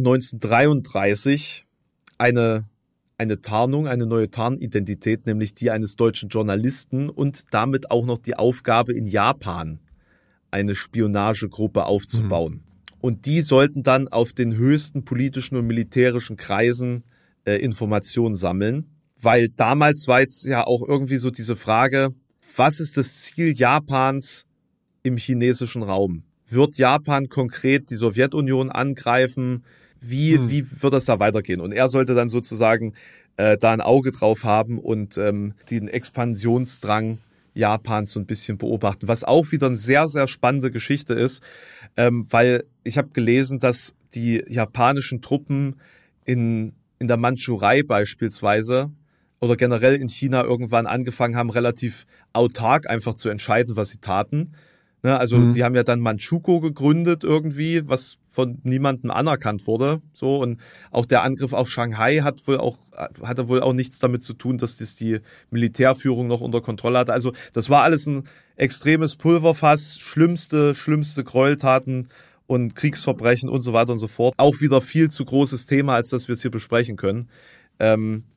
1933 eine Tarnung, eine neue Tarnidentität, nämlich die eines deutschen Journalisten und damit auch noch die Aufgabe in Japan eine Spionagegruppe aufzubauen. Und die sollten dann auf den höchsten politischen und militärischen Kreisen Informationen sammeln, weil damals war jetzt ja auch irgendwie so diese Frage, was ist das Ziel Japans im chinesischen Raum? Wird Japan konkret die Sowjetunion angreifen? Wie wird das da weitergehen? Und er sollte dann sozusagen da ein Auge drauf haben und den Expansionsdrang Japans so ein bisschen beobachten, was auch wieder eine sehr, sehr spannende Geschichte ist, weil ich habe gelesen, dass die japanischen Truppen in der Mandschurei beispielsweise oder generell in China irgendwann angefangen haben, relativ autark einfach zu entscheiden, was sie taten. Ne, also die haben ja dann Manchukuo gegründet irgendwie, was von niemandem anerkannt wurde. So, und auch der Angriff auf Shanghai hatte wohl auch nichts damit zu tun, dass das die Militärführung noch unter Kontrolle hatte. Also das war alles ein extremes Pulverfass, schlimmste Gräueltaten und Kriegsverbrechen und so weiter und so fort. Auch wieder viel zu großes Thema, als dass wir es hier besprechen können.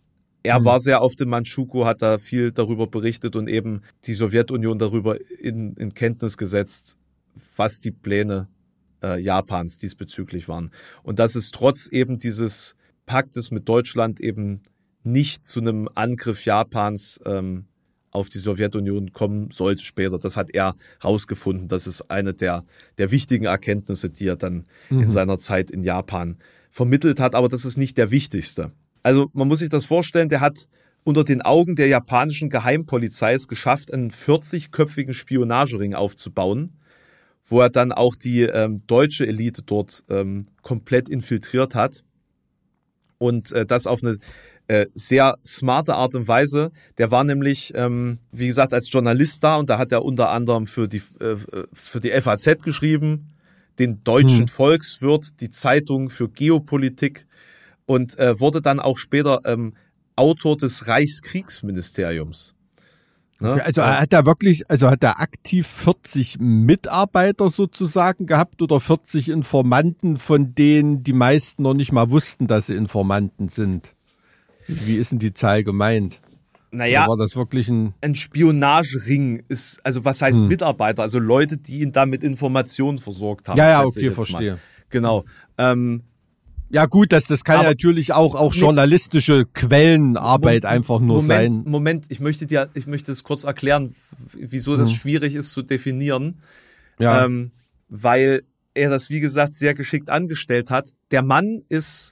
er war sehr auf dem Manchukuo, hat da viel darüber berichtet und eben die Sowjetunion darüber in Kenntnis gesetzt, was die Pläne Japans diesbezüglich waren. Und dass es trotz eben dieses Paktes mit Deutschland eben nicht zu einem Angriff Japans auf die Sowjetunion kommen sollte später. Das hat er rausgefunden. Das ist eine der wichtigen Erkenntnisse, die er dann in seiner Zeit in Japan vermittelt hat. Aber das ist nicht der wichtigste. Also man muss sich das vorstellen, der hat unter den Augen der japanischen Geheimpolizei es geschafft, einen 40-köpfigen Spionagering aufzubauen, wo er dann auch die deutsche Elite dort komplett infiltriert hat. Und das auf eine sehr smarte Art und Weise. Der war nämlich, wie gesagt, als Journalist da und da hat er unter anderem für die FAZ geschrieben, den Deutschen Volkswirt, die Zeitung für Geopolitik und wurde dann auch später Autor des Reichskriegsministeriums. Ne? Also hat er aktiv 40 Mitarbeiter sozusagen gehabt oder 40 Informanten, von denen die meisten noch nicht mal wussten, dass sie Informanten sind? Wie ist denn die Zahl gemeint? Naja, war das wirklich ein Spionagering ist, also was heißt Mitarbeiter? Also Leute, die ihn da mit Informationen versorgt haben. Ja, okay, verstehe. Mal. Genau. Ja gut, das kann ja natürlich auch journalistische Quellenarbeit einfach nur sein. Moment, ich möchte es kurz erklären, wieso das schwierig ist zu definieren. Ja. Weil er das, wie gesagt, sehr geschickt angestellt hat. Der Mann ist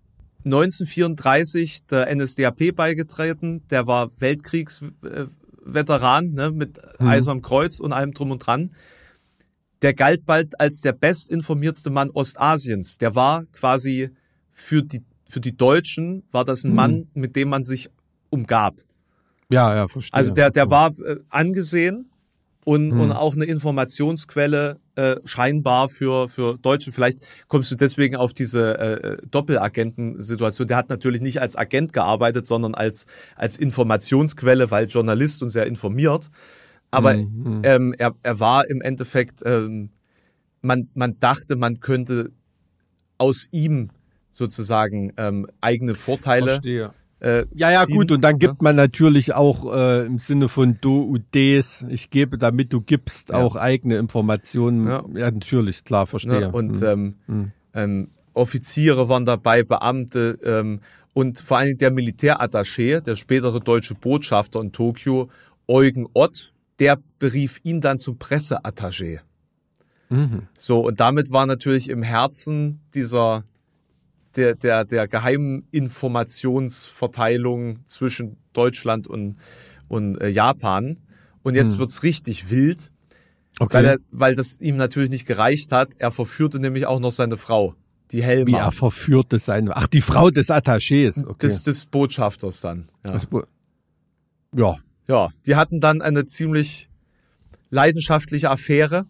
1934 der NSDAP beigetreten, der war Weltkriegsveteran, ne, mit Eisernem Kreuz und allem drum und dran. Der galt bald als der bestinformierteste Mann Ostasiens. Der war quasi für die Deutschen, war das ein Mann, mit dem man sich umgab. Ja, verstehe. Also der war angesehen und auch eine Informationsquelle scheinbar für Deutsche. Vielleicht kommst du deswegen auf diese Doppelagenten-Situation. Der hat natürlich nicht als Agent gearbeitet, sondern als Informationsquelle, weil Journalist und sehr informiert. Aber er war im Endeffekt, man dachte, man könnte aus ihm sozusagen eigene Vorteile Verstehe. ziehen. Gut, und dann gibt man natürlich auch im Sinne von Do und Des, ich gebe, damit du gibst, auch eigene Informationen. Ja, natürlich, klar, verstehe. Ja, und Offiziere waren dabei, Beamte und vor allem der Militärattaché, der spätere deutsche Botschafter in Tokio, Eugen Ott, der berief ihn dann zum Presseattaché. So, und damit war natürlich im Herzen der geheimen Informationsverteilung zwischen Deutschland und Japan. Und jetzt wird's richtig wild, weil das ihm natürlich nicht gereicht hat. Er verführte nämlich auch noch seine Frau, die Helma. Wie er verführte die Frau des Attachés. Okay. Des Botschafters dann. Ja. Ja, die hatten dann eine ziemlich leidenschaftliche Affäre.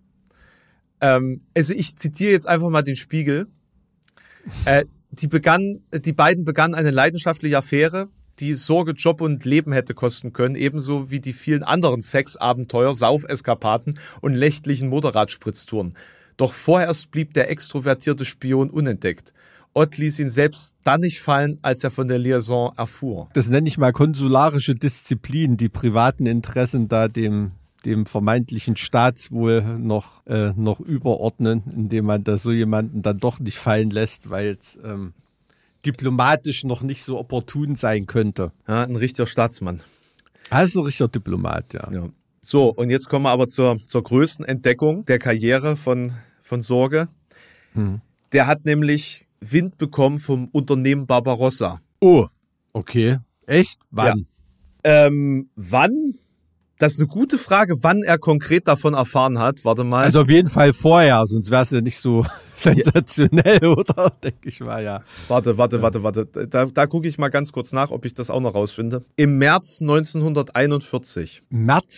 Also ich zitiere jetzt einfach mal den Spiegel. Die beiden begannen eine leidenschaftliche Affäre, die Sorge, Job und Leben hätte kosten können, ebenso wie die vielen anderen Sexabenteuer, Saufeskapaden und nächtlichen Motorradspritztouren. Doch vorerst blieb der extrovertierte Spion unentdeckt. Ott ließ ihn selbst dann nicht fallen, als er von der Liaison erfuhr. Das nenne ich mal konsularische Disziplin, die privaten Interessen da dem vermeintlichen Staatswohl noch überordnen, indem man da so jemanden dann doch nicht fallen lässt, weil es diplomatisch noch nicht so opportun sein könnte. Ja, ein richtiger Staatsmann. Also ein richtiger Diplomat, ja. So, und jetzt kommen wir aber zur größten Entdeckung der Karriere von Sorge. Der hat nämlich Wind bekommen vom Unternehmen Barbarossa. Oh, okay. Echt? Wann? Ja. Wann? Das ist eine gute Frage, wann er konkret davon erfahren hat. Warte mal. Also auf jeden Fall vorher, sonst wäre es ja nicht so sensationell, oder? Denke ich mal, ja. Warte. Da gucke ich mal ganz kurz nach, ob ich das auch noch rausfinde. Im März 1941. März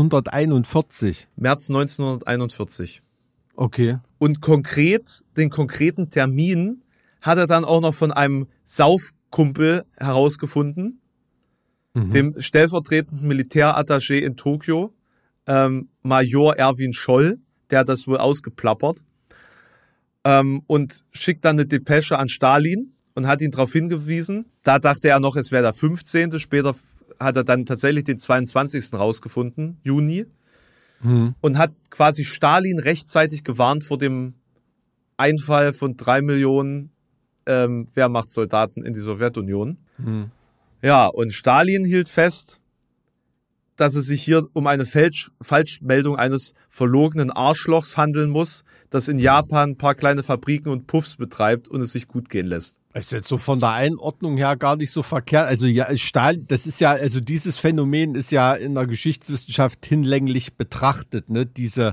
1941? Okay. Und den konkreten Termin hat er dann auch noch von einem Saufkumpel herausgefunden, dem stellvertretenden Militärattaché in Tokio, Major Erwin Scholl, der hat das wohl ausgeplappert, und schickt dann eine Depesche an Stalin und hat ihn darauf hingewiesen. Da dachte er noch, es wäre der 15. Später hat er dann tatsächlich den 22. rausgefunden, Juni. Und hat quasi Stalin rechtzeitig gewarnt vor dem Einfall von 3 Millionen Wehrmachtssoldaten in die Sowjetunion. Ja, und Stalin hielt fest, dass es sich hier um eine Falschmeldung eines verlogenen Arschlochs handeln muss, das in Japan ein paar kleine Fabriken und Puffs betreibt und es sich gut gehen lässt. Ist jetzt so von der Einordnung her gar nicht so verkehrt. Also ja, Stalin, das ist ja, also dieses Phänomen ist ja in der Geschichtswissenschaft hinlänglich betrachtet, ne? Diese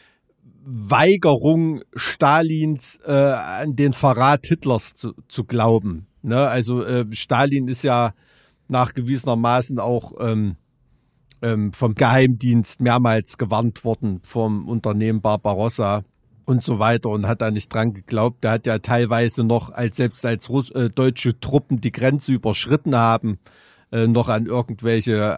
Weigerung Stalins an den Verrat Hitlers zu glauben. Ne? Also Stalin ist ja nachgewiesenermaßen auch vom Geheimdienst mehrmals gewarnt worden, vom Unternehmen Barbarossa und so weiter, und hat da nicht dran geglaubt. Der hat ja teilweise noch, selbst als deutsche Truppen die Grenze überschritten haben, noch an irgendwelche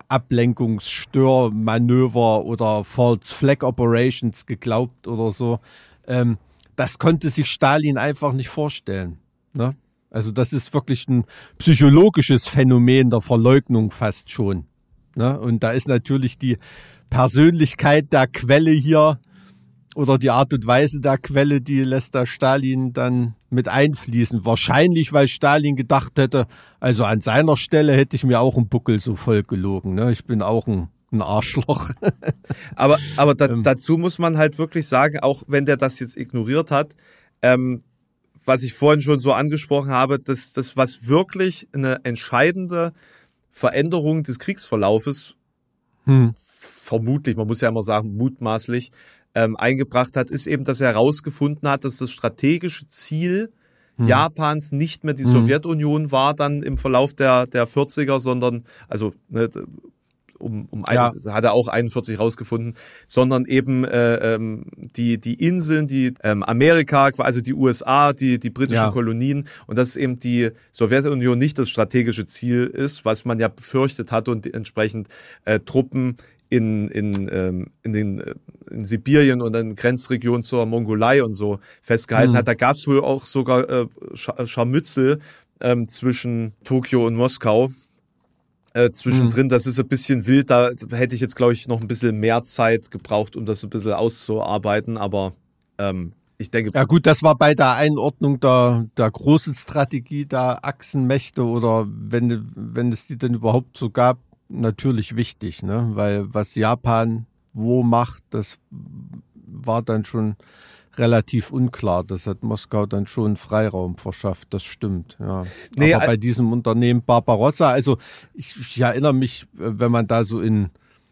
Ablenkungsstörmanöver oder False Flag Operations geglaubt oder so. Das konnte sich Stalin einfach nicht vorstellen. Ne? Also das ist wirklich ein psychologisches Phänomen der Verleugnung fast schon. Ne? Und da ist natürlich die Persönlichkeit der Quelle hier oder die Art und Weise der Quelle, die lässt da Stalin dann mit einfließen. Wahrscheinlich, weil Stalin gedacht hätte, also an seiner Stelle hätte ich mir auch einen Buckel so voll gelogen. Ne? Ich bin auch ein Arschloch. Aber dazu muss man halt wirklich sagen, auch wenn der das jetzt ignoriert hat, was ich vorhin schon so angesprochen habe, das was wirklich eine entscheidende Veränderung des Kriegsverlaufes, vermutlich, man muss ja immer sagen, mutmaßlich, eingebracht hat, ist eben, dass er herausgefunden hat, dass das strategische Ziel Japans nicht mehr die Sowjetunion war dann im Verlauf der 40er, sondern, also ne, hat er auch 41 rausgefunden, sondern eben die Inseln, die Amerika, also die USA, die britischen Kolonien, und dass eben die Sowjetunion nicht das strategische Ziel ist, was man ja befürchtet hat, und entsprechend Truppen in Sibirien und in Grenzregionen zur Mongolei und so festgehalten hat. Da gab es wohl auch sogar Scharmützel zwischen Tokio und Moskau. Zwischendrin, das ist ein bisschen wild, da hätte ich jetzt, glaube ich, noch ein bisschen mehr Zeit gebraucht, um das ein bisschen auszuarbeiten, aber ich denke... Ja gut, das war bei der Einordnung der großen Strategie der Achsenmächte, oder wenn es die denn überhaupt so gab, natürlich wichtig, ne? Weil was Japan wo macht, das war dann schon relativ unklar. Das hat Moskau dann schon Freiraum verschafft, das stimmt. Ja. Nee, aber bei diesem Unternehmen Barbarossa, also ich erinnere mich, wenn man da so in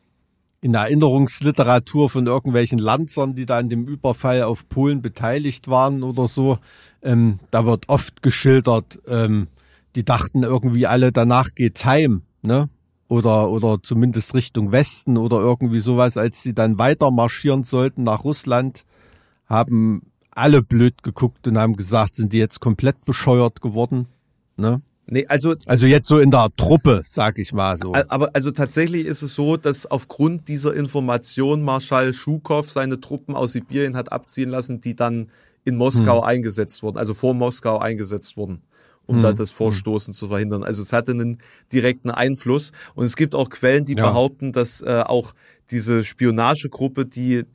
Erinnerungsliteratur von irgendwelchen Lanzern, die da an dem Überfall auf Polen beteiligt waren oder so, da wird oft geschildert, die dachten irgendwie alle, danach geht's heim, ne? Oder zumindest Richtung Westen oder irgendwie sowas, als sie dann weiter marschieren sollten nach Russland, haben alle blöd geguckt und haben gesagt, sind die jetzt komplett bescheuert geworden, ne? Nee, also jetzt so in der Truppe, sag ich mal so. Aber also tatsächlich ist es so, dass aufgrund dieser Information Marschall Schukow seine Truppen aus Sibirien hat abziehen lassen, die dann in Moskau eingesetzt wurden, also vor Moskau eingesetzt wurden, um da das Vorstoßen zu verhindern. Also es hatte einen direkten Einfluss. Und es gibt auch Quellen, die behaupten, dass auch diese Spionagegruppe, die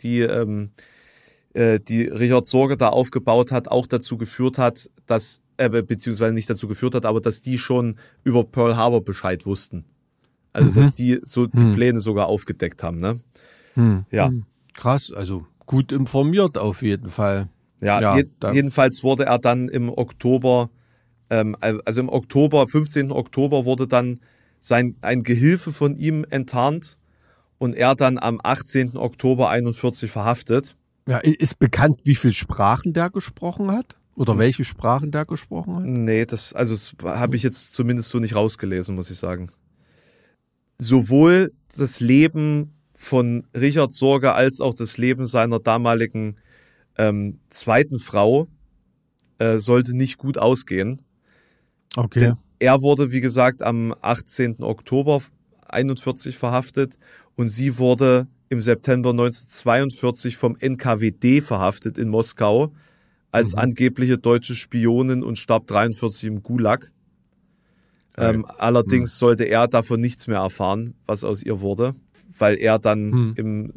Richard Sorge da aufgebaut hat, auch dazu geführt hat, dass, beziehungsweise nicht dazu geführt hat, aber dass die schon über Pearl Harbor Bescheid wussten. Also, dass die so die Pläne sogar aufgedeckt haben, ne? Ja. Krass, also gut informiert auf jeden Fall. Jedenfalls wurde er dann im Oktober, 15. Oktober wurde dann ein Gehilfe von ihm enttarnt und er dann am 18. Oktober 41 verhaftet. Ja, ist bekannt, wie viele Sprachen der gesprochen hat? Oder welche Sprachen der gesprochen hat? Nee, das habe ich jetzt zumindest so nicht rausgelesen, muss ich sagen. Sowohl das Leben von Richard Sorge als auch das Leben seiner damaligen zweiten Frau sollte nicht gut ausgehen. Okay. Denn er wurde, wie gesagt, am 18. Oktober 41 verhaftet und sie wurde im September 1942 vom NKWD verhaftet in Moskau, als angebliche deutsche Spionin und starb 43 im Gulag. Allerdings sollte er davon nichts mehr erfahren, was aus ihr wurde, weil er dann im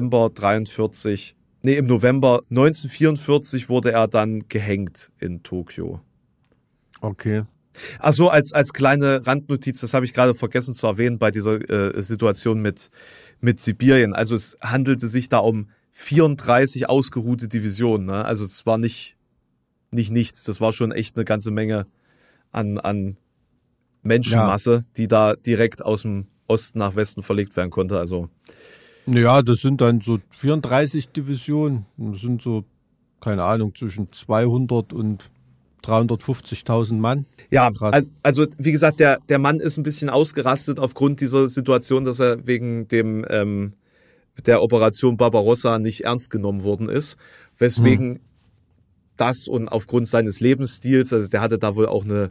November 1944 wurde er dann gehängt in Tokio. Okay. Ach so, als kleine Randnotiz, das habe ich gerade vergessen zu erwähnen bei dieser Situation mit Sibirien. Also es handelte sich da um 34 ausgeruhte Divisionen. Ne? Also es war nicht nichts. Das war schon echt eine ganze Menge an Menschenmasse, die da direkt aus dem Osten nach Westen verlegt werden konnte. Also Ja, das sind dann so 34 Divisionen. Das sind so, keine Ahnung, zwischen 200 und 350.000 Mann. ja, also wie gesagt, der Mann ist ein bisschen ausgerastet aufgrund dieser Situation, dass er wegen der Operation Barbarossa nicht ernst genommen worden ist, weswegen das und aufgrund seines Lebensstils, also der hatte da wohl auch eine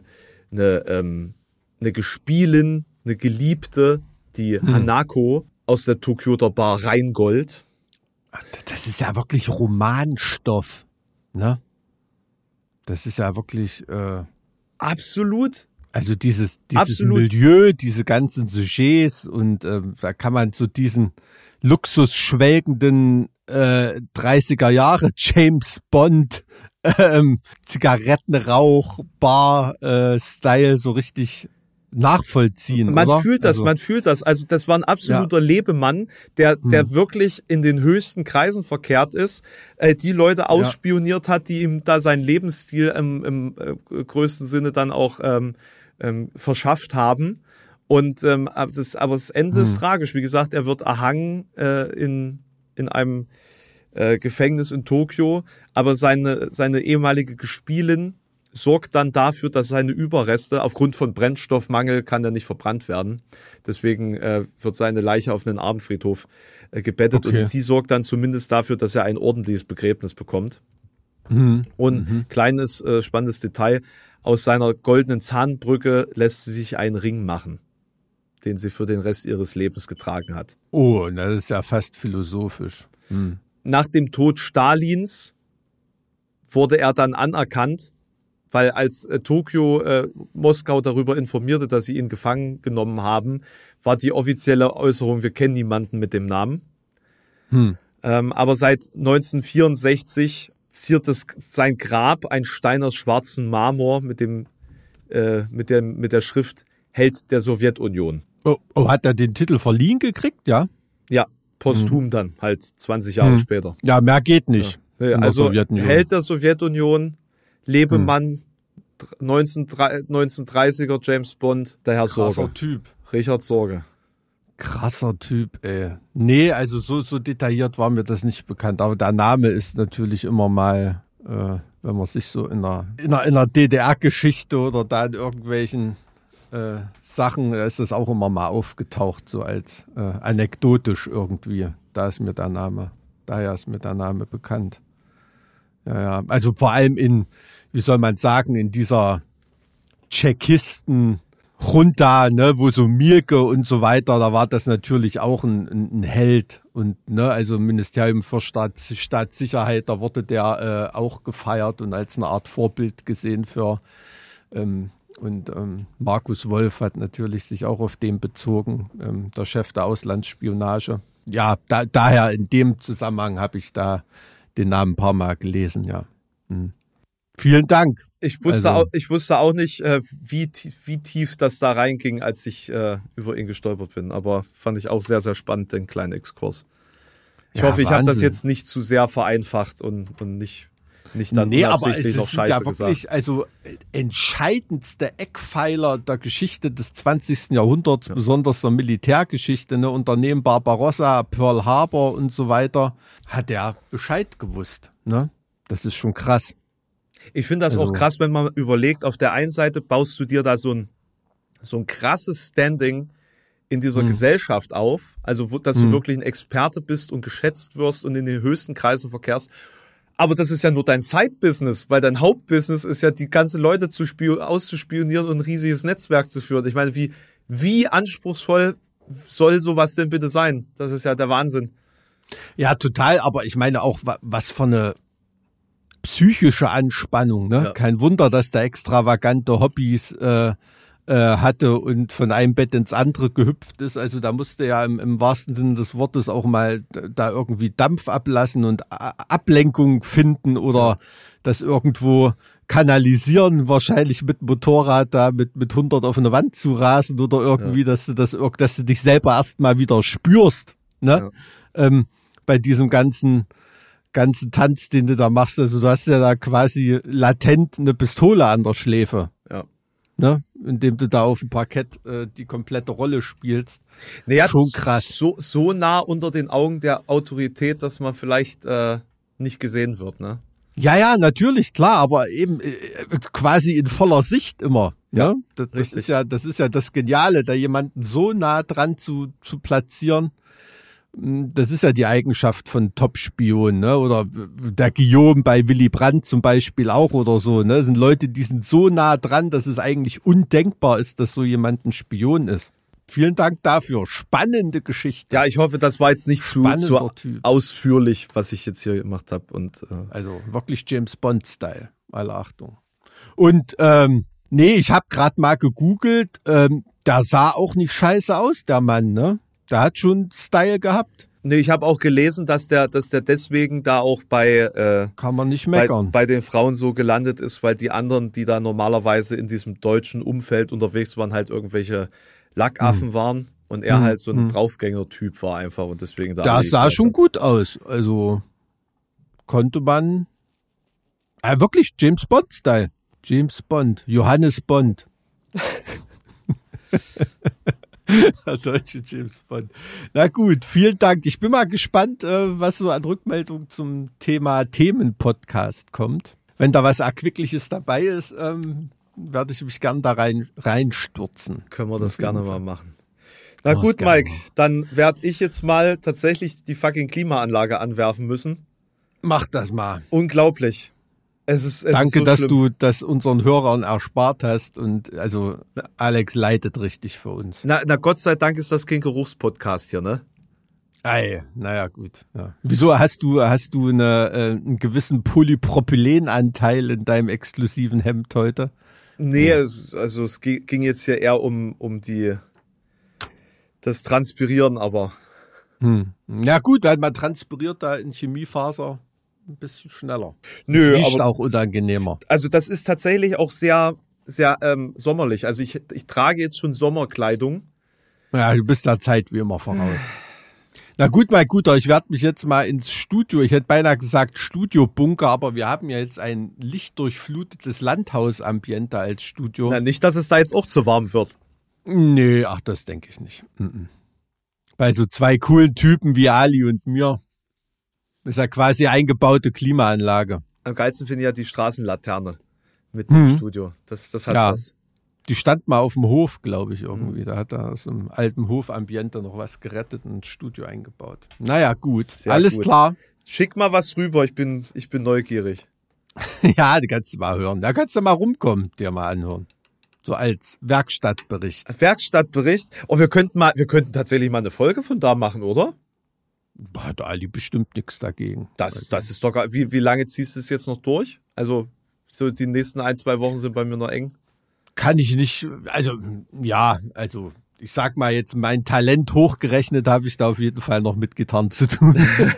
Gespielin, eine Geliebte, die Hanako aus der Tokioter Bar Rheingold. Das ist ja wirklich Romanstoff, ne? Das ist ja wirklich, Absolut. also dieses Absolut. Milieu, diese ganzen Sujets und da kann man so diesen luxusschwelgenden 30er Jahre James Bond Zigarettenrauch Bar Style so richtig nachvollziehen. Man oder? fühlt das. Also das war ein absoluter Lebemann, der wirklich in den höchsten Kreisen verkehrt ist, die Leute ausspioniert hat, die ihm da seinen Lebensstil im größten Sinne dann auch verschafft haben. Und aber das Ende ist tragisch. Wie gesagt, er wird erhangen in einem Gefängnis in Tokio, aber seine ehemalige Gespielin sorgt dann dafür, dass seine Überreste, aufgrund von Brennstoffmangel kann er nicht verbrannt werden. Deswegen wird seine Leiche auf einen Armenfriedhof gebettet und sie sorgt dann zumindest dafür, dass er ein ordentliches Begräbnis bekommt. Und kleines, spannendes Detail, aus seiner goldenen Zahnbrücke lässt sie sich einen Ring machen, den sie für den Rest ihres Lebens getragen hat. Oh, das ist ja fast philosophisch. Nach dem Tod Stalins wurde er dann anerkannt, weil als Tokio Moskau darüber informierte, dass sie ihn gefangen genommen haben, war die offizielle Äußerung, wir kennen niemanden mit dem Namen. Aber seit 1964 ziert sein Grab ein Stein aus schwarzem Marmor mit der Schrift Held der Sowjetunion. Oh, hat er den Titel verliehen gekriegt, ja? Ja, posthum dann, halt 20 Jahre später. Ja, mehr geht nicht. Ja. Also Held der Sowjetunion, Lebemann, 1930er James Bond, der Herr Sorge. Krasser Typ. Richard Sorge. Krasser Typ, ey. Nee, also so detailliert war mir das nicht bekannt. Aber der Name ist natürlich immer mal, wenn man sich so in einer DDR-Geschichte oder da in irgendwelchen Sachen, ist das auch immer mal aufgetaucht, so als anekdotisch irgendwie. Daher ist mir der Name bekannt. Ja. Also vor allem wie soll man sagen, in dieser Tschechisten-Junta, ne, wo so Mielke und so weiter, da war das natürlich auch ein Held. Und ne, also Ministerium für Staatssicherheit, da wurde der auch gefeiert und als eine Art Vorbild gesehen für Markus Wolf hat natürlich sich auch auf den bezogen, der Chef der Auslandsspionage. Ja, daher in dem Zusammenhang habe ich da den Namen ein paar Mal gelesen, ja. Vielen Dank. Ich wusste auch nicht, wie tief das da reinging, als ich über ihn gestolpert bin. Aber fand ich auch sehr, sehr spannend, den kleinen Exkurs. Ich hoffe, ich habe das jetzt nicht zu sehr vereinfacht und nicht dann unabsichtlich noch Scheiße gesagt. Nee, aber es ist ja wirklich, also entscheidendste Eckpfeiler der Geschichte des 20. Jahrhunderts, besonders der Militärgeschichte, ne, Unternehmen Barbarossa, Pearl Harbor und so weiter, hat er Bescheid gewusst. Ne? Das ist schon krass. Ich finde das auch krass, wenn man überlegt, auf der einen Seite baust du dir da so ein krasses Standing in dieser Gesellschaft auf, also dass du wirklich ein Experte bist und geschätzt wirst und in den höchsten Kreisen verkehrst. Aber das ist ja nur dein Side-Business, weil dein Hauptbusiness ist ja, die ganzen Leute auszuspionieren und ein riesiges Netzwerk zu führen. Ich meine, wie anspruchsvoll soll sowas denn bitte sein? Das ist ja der Wahnsinn. Ja, total, aber ich meine auch, was für eine psychische Anspannung, ne? Ja. Kein Wunder, dass der extravagante Hobbys hatte und von einem Bett ins andere gehüpft ist. Also da musste ja im wahrsten Sinne des Wortes auch mal da irgendwie Dampf ablassen und Ablenkung finden oder das irgendwo kanalisieren, wahrscheinlich mit Motorrad da mit 100 auf eine Wand zu rasen oder irgendwie, dass du dich selber erstmal wieder spürst, ne? Bei diesem ganzen Tanz, den du da machst. Also du hast ja da quasi latent eine Pistole an der Schläfe. Ja. Ne? Indem du da auf dem Parkett die komplette Rolle spielst. Naja, schon krass. So nah unter den Augen der Autorität, dass man vielleicht nicht gesehen wird, ne? Ja, natürlich, klar, aber eben quasi in voller Sicht immer. Ja, ne? Das ist ja das Geniale, da jemanden so nah dran zu platzieren. Das ist ja die Eigenschaft von Top-Spionen, ne? Oder der Guillaume bei Willy Brandt zum Beispiel auch oder so, ne? Das sind Leute, die sind so nah dran, dass es eigentlich undenkbar ist, dass so jemand ein Spion ist. Vielen Dank dafür. Spannende Geschichte. Ja, ich hoffe, das war jetzt nicht zu Typ. ausführlich, was ich jetzt hier gemacht habe. Also wirklich James Bond-Style. Alle Achtung. Und ich habe gerade mal gegoogelt. Der sah auch nicht scheiße aus, der Mann, ne? Der hat schon Style gehabt. Nee, ich habe auch gelesen, dass der deswegen da auch bei kann man nicht meckern. Bei den Frauen so gelandet ist, weil die anderen, die da normalerweise in diesem deutschen Umfeld unterwegs waren, halt irgendwelche Lackaffen waren und er halt so ein Draufgänger-Typ war einfach und deswegen da. Das sah schon gut aus. Also konnte man wirklich James Bond-Style. James Bond, Johannes Bond. Der deutsche James Bond. Na gut, vielen Dank. Ich bin mal gespannt, was so an Rückmeldung zum Thema Themenpodcast kommt. Wenn da was Erquickliches dabei ist, werde ich mich gern da reinstürzen. Können wir das gerne mal machen. Na gut, Mike, dann werde ich jetzt mal tatsächlich die fucking Klimaanlage anwerfen müssen. Mach das mal. Unglaublich. Danke, dass du das unseren Hörern erspart hast und also Alex leitet richtig für uns. Na Gott sei Dank ist das kein Geruchspodcast hier, ne? Naja, gut. Ja. Wieso hast du einen gewissen Polypropylenanteil in deinem exklusiven Hemd heute? Nee, also es ging jetzt hier eher um das Transpirieren, aber. Ja gut, weil man transpiriert da in Chemiefaser ein bisschen schneller. Nö, das riecht aber auch unangenehmer. Also das ist tatsächlich auch sehr, sehr sommerlich. Also ich trage jetzt schon Sommerkleidung. Ja, du bist der Zeit wie immer voraus. Na gut, mein Guter, ich werde mich jetzt mal ins Studio, ich hätte beinahe gesagt Studiobunker, aber wir haben ja jetzt ein lichtdurchflutetes Landhausambiente als Studio. Na, nicht, dass es da jetzt auch zu warm wird. Nee, das denke ich nicht. Bei so zwei coolen Typen wie Ali und mir. Ist ja quasi eingebaute Klimaanlage. Am geilsten finde ich ja die Straßenlaterne mit dem Studio. Das hat was. Die stand mal auf dem Hof, glaube ich, irgendwie. Da hat er aus dem alten Hofambiente noch was gerettet und ein Studio eingebaut. Naja, gut. Sehr alles gut. Klar. Schick mal was rüber, ich bin neugierig. Ja, die kannst du mal hören. Da kannst du mal rumkommen, dir mal anhören. So als Werkstattbericht. Werkstattbericht? Oh, wir könnten tatsächlich mal eine Folge von da machen, oder? Hat Ali bestimmt nichts dagegen. Das ist doch geil. Wie lange ziehst du es jetzt noch durch? Also, so die nächsten 1-2 Wochen sind bei mir noch eng. Kann ich nicht, ich sag mal jetzt, mein Talent hochgerechnet habe ich da auf jeden Fall noch mit Gitarren zu tun.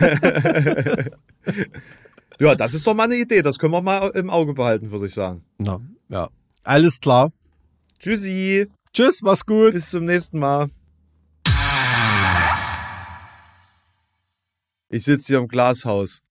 Ja, das ist doch mal eine Idee. Das können wir mal im Auge behalten, würde ich sagen. Na, ja. Alles klar. Tschüssi. Tschüss, mach's gut. Bis zum nächsten Mal. Ich sitze hier im Glashaus.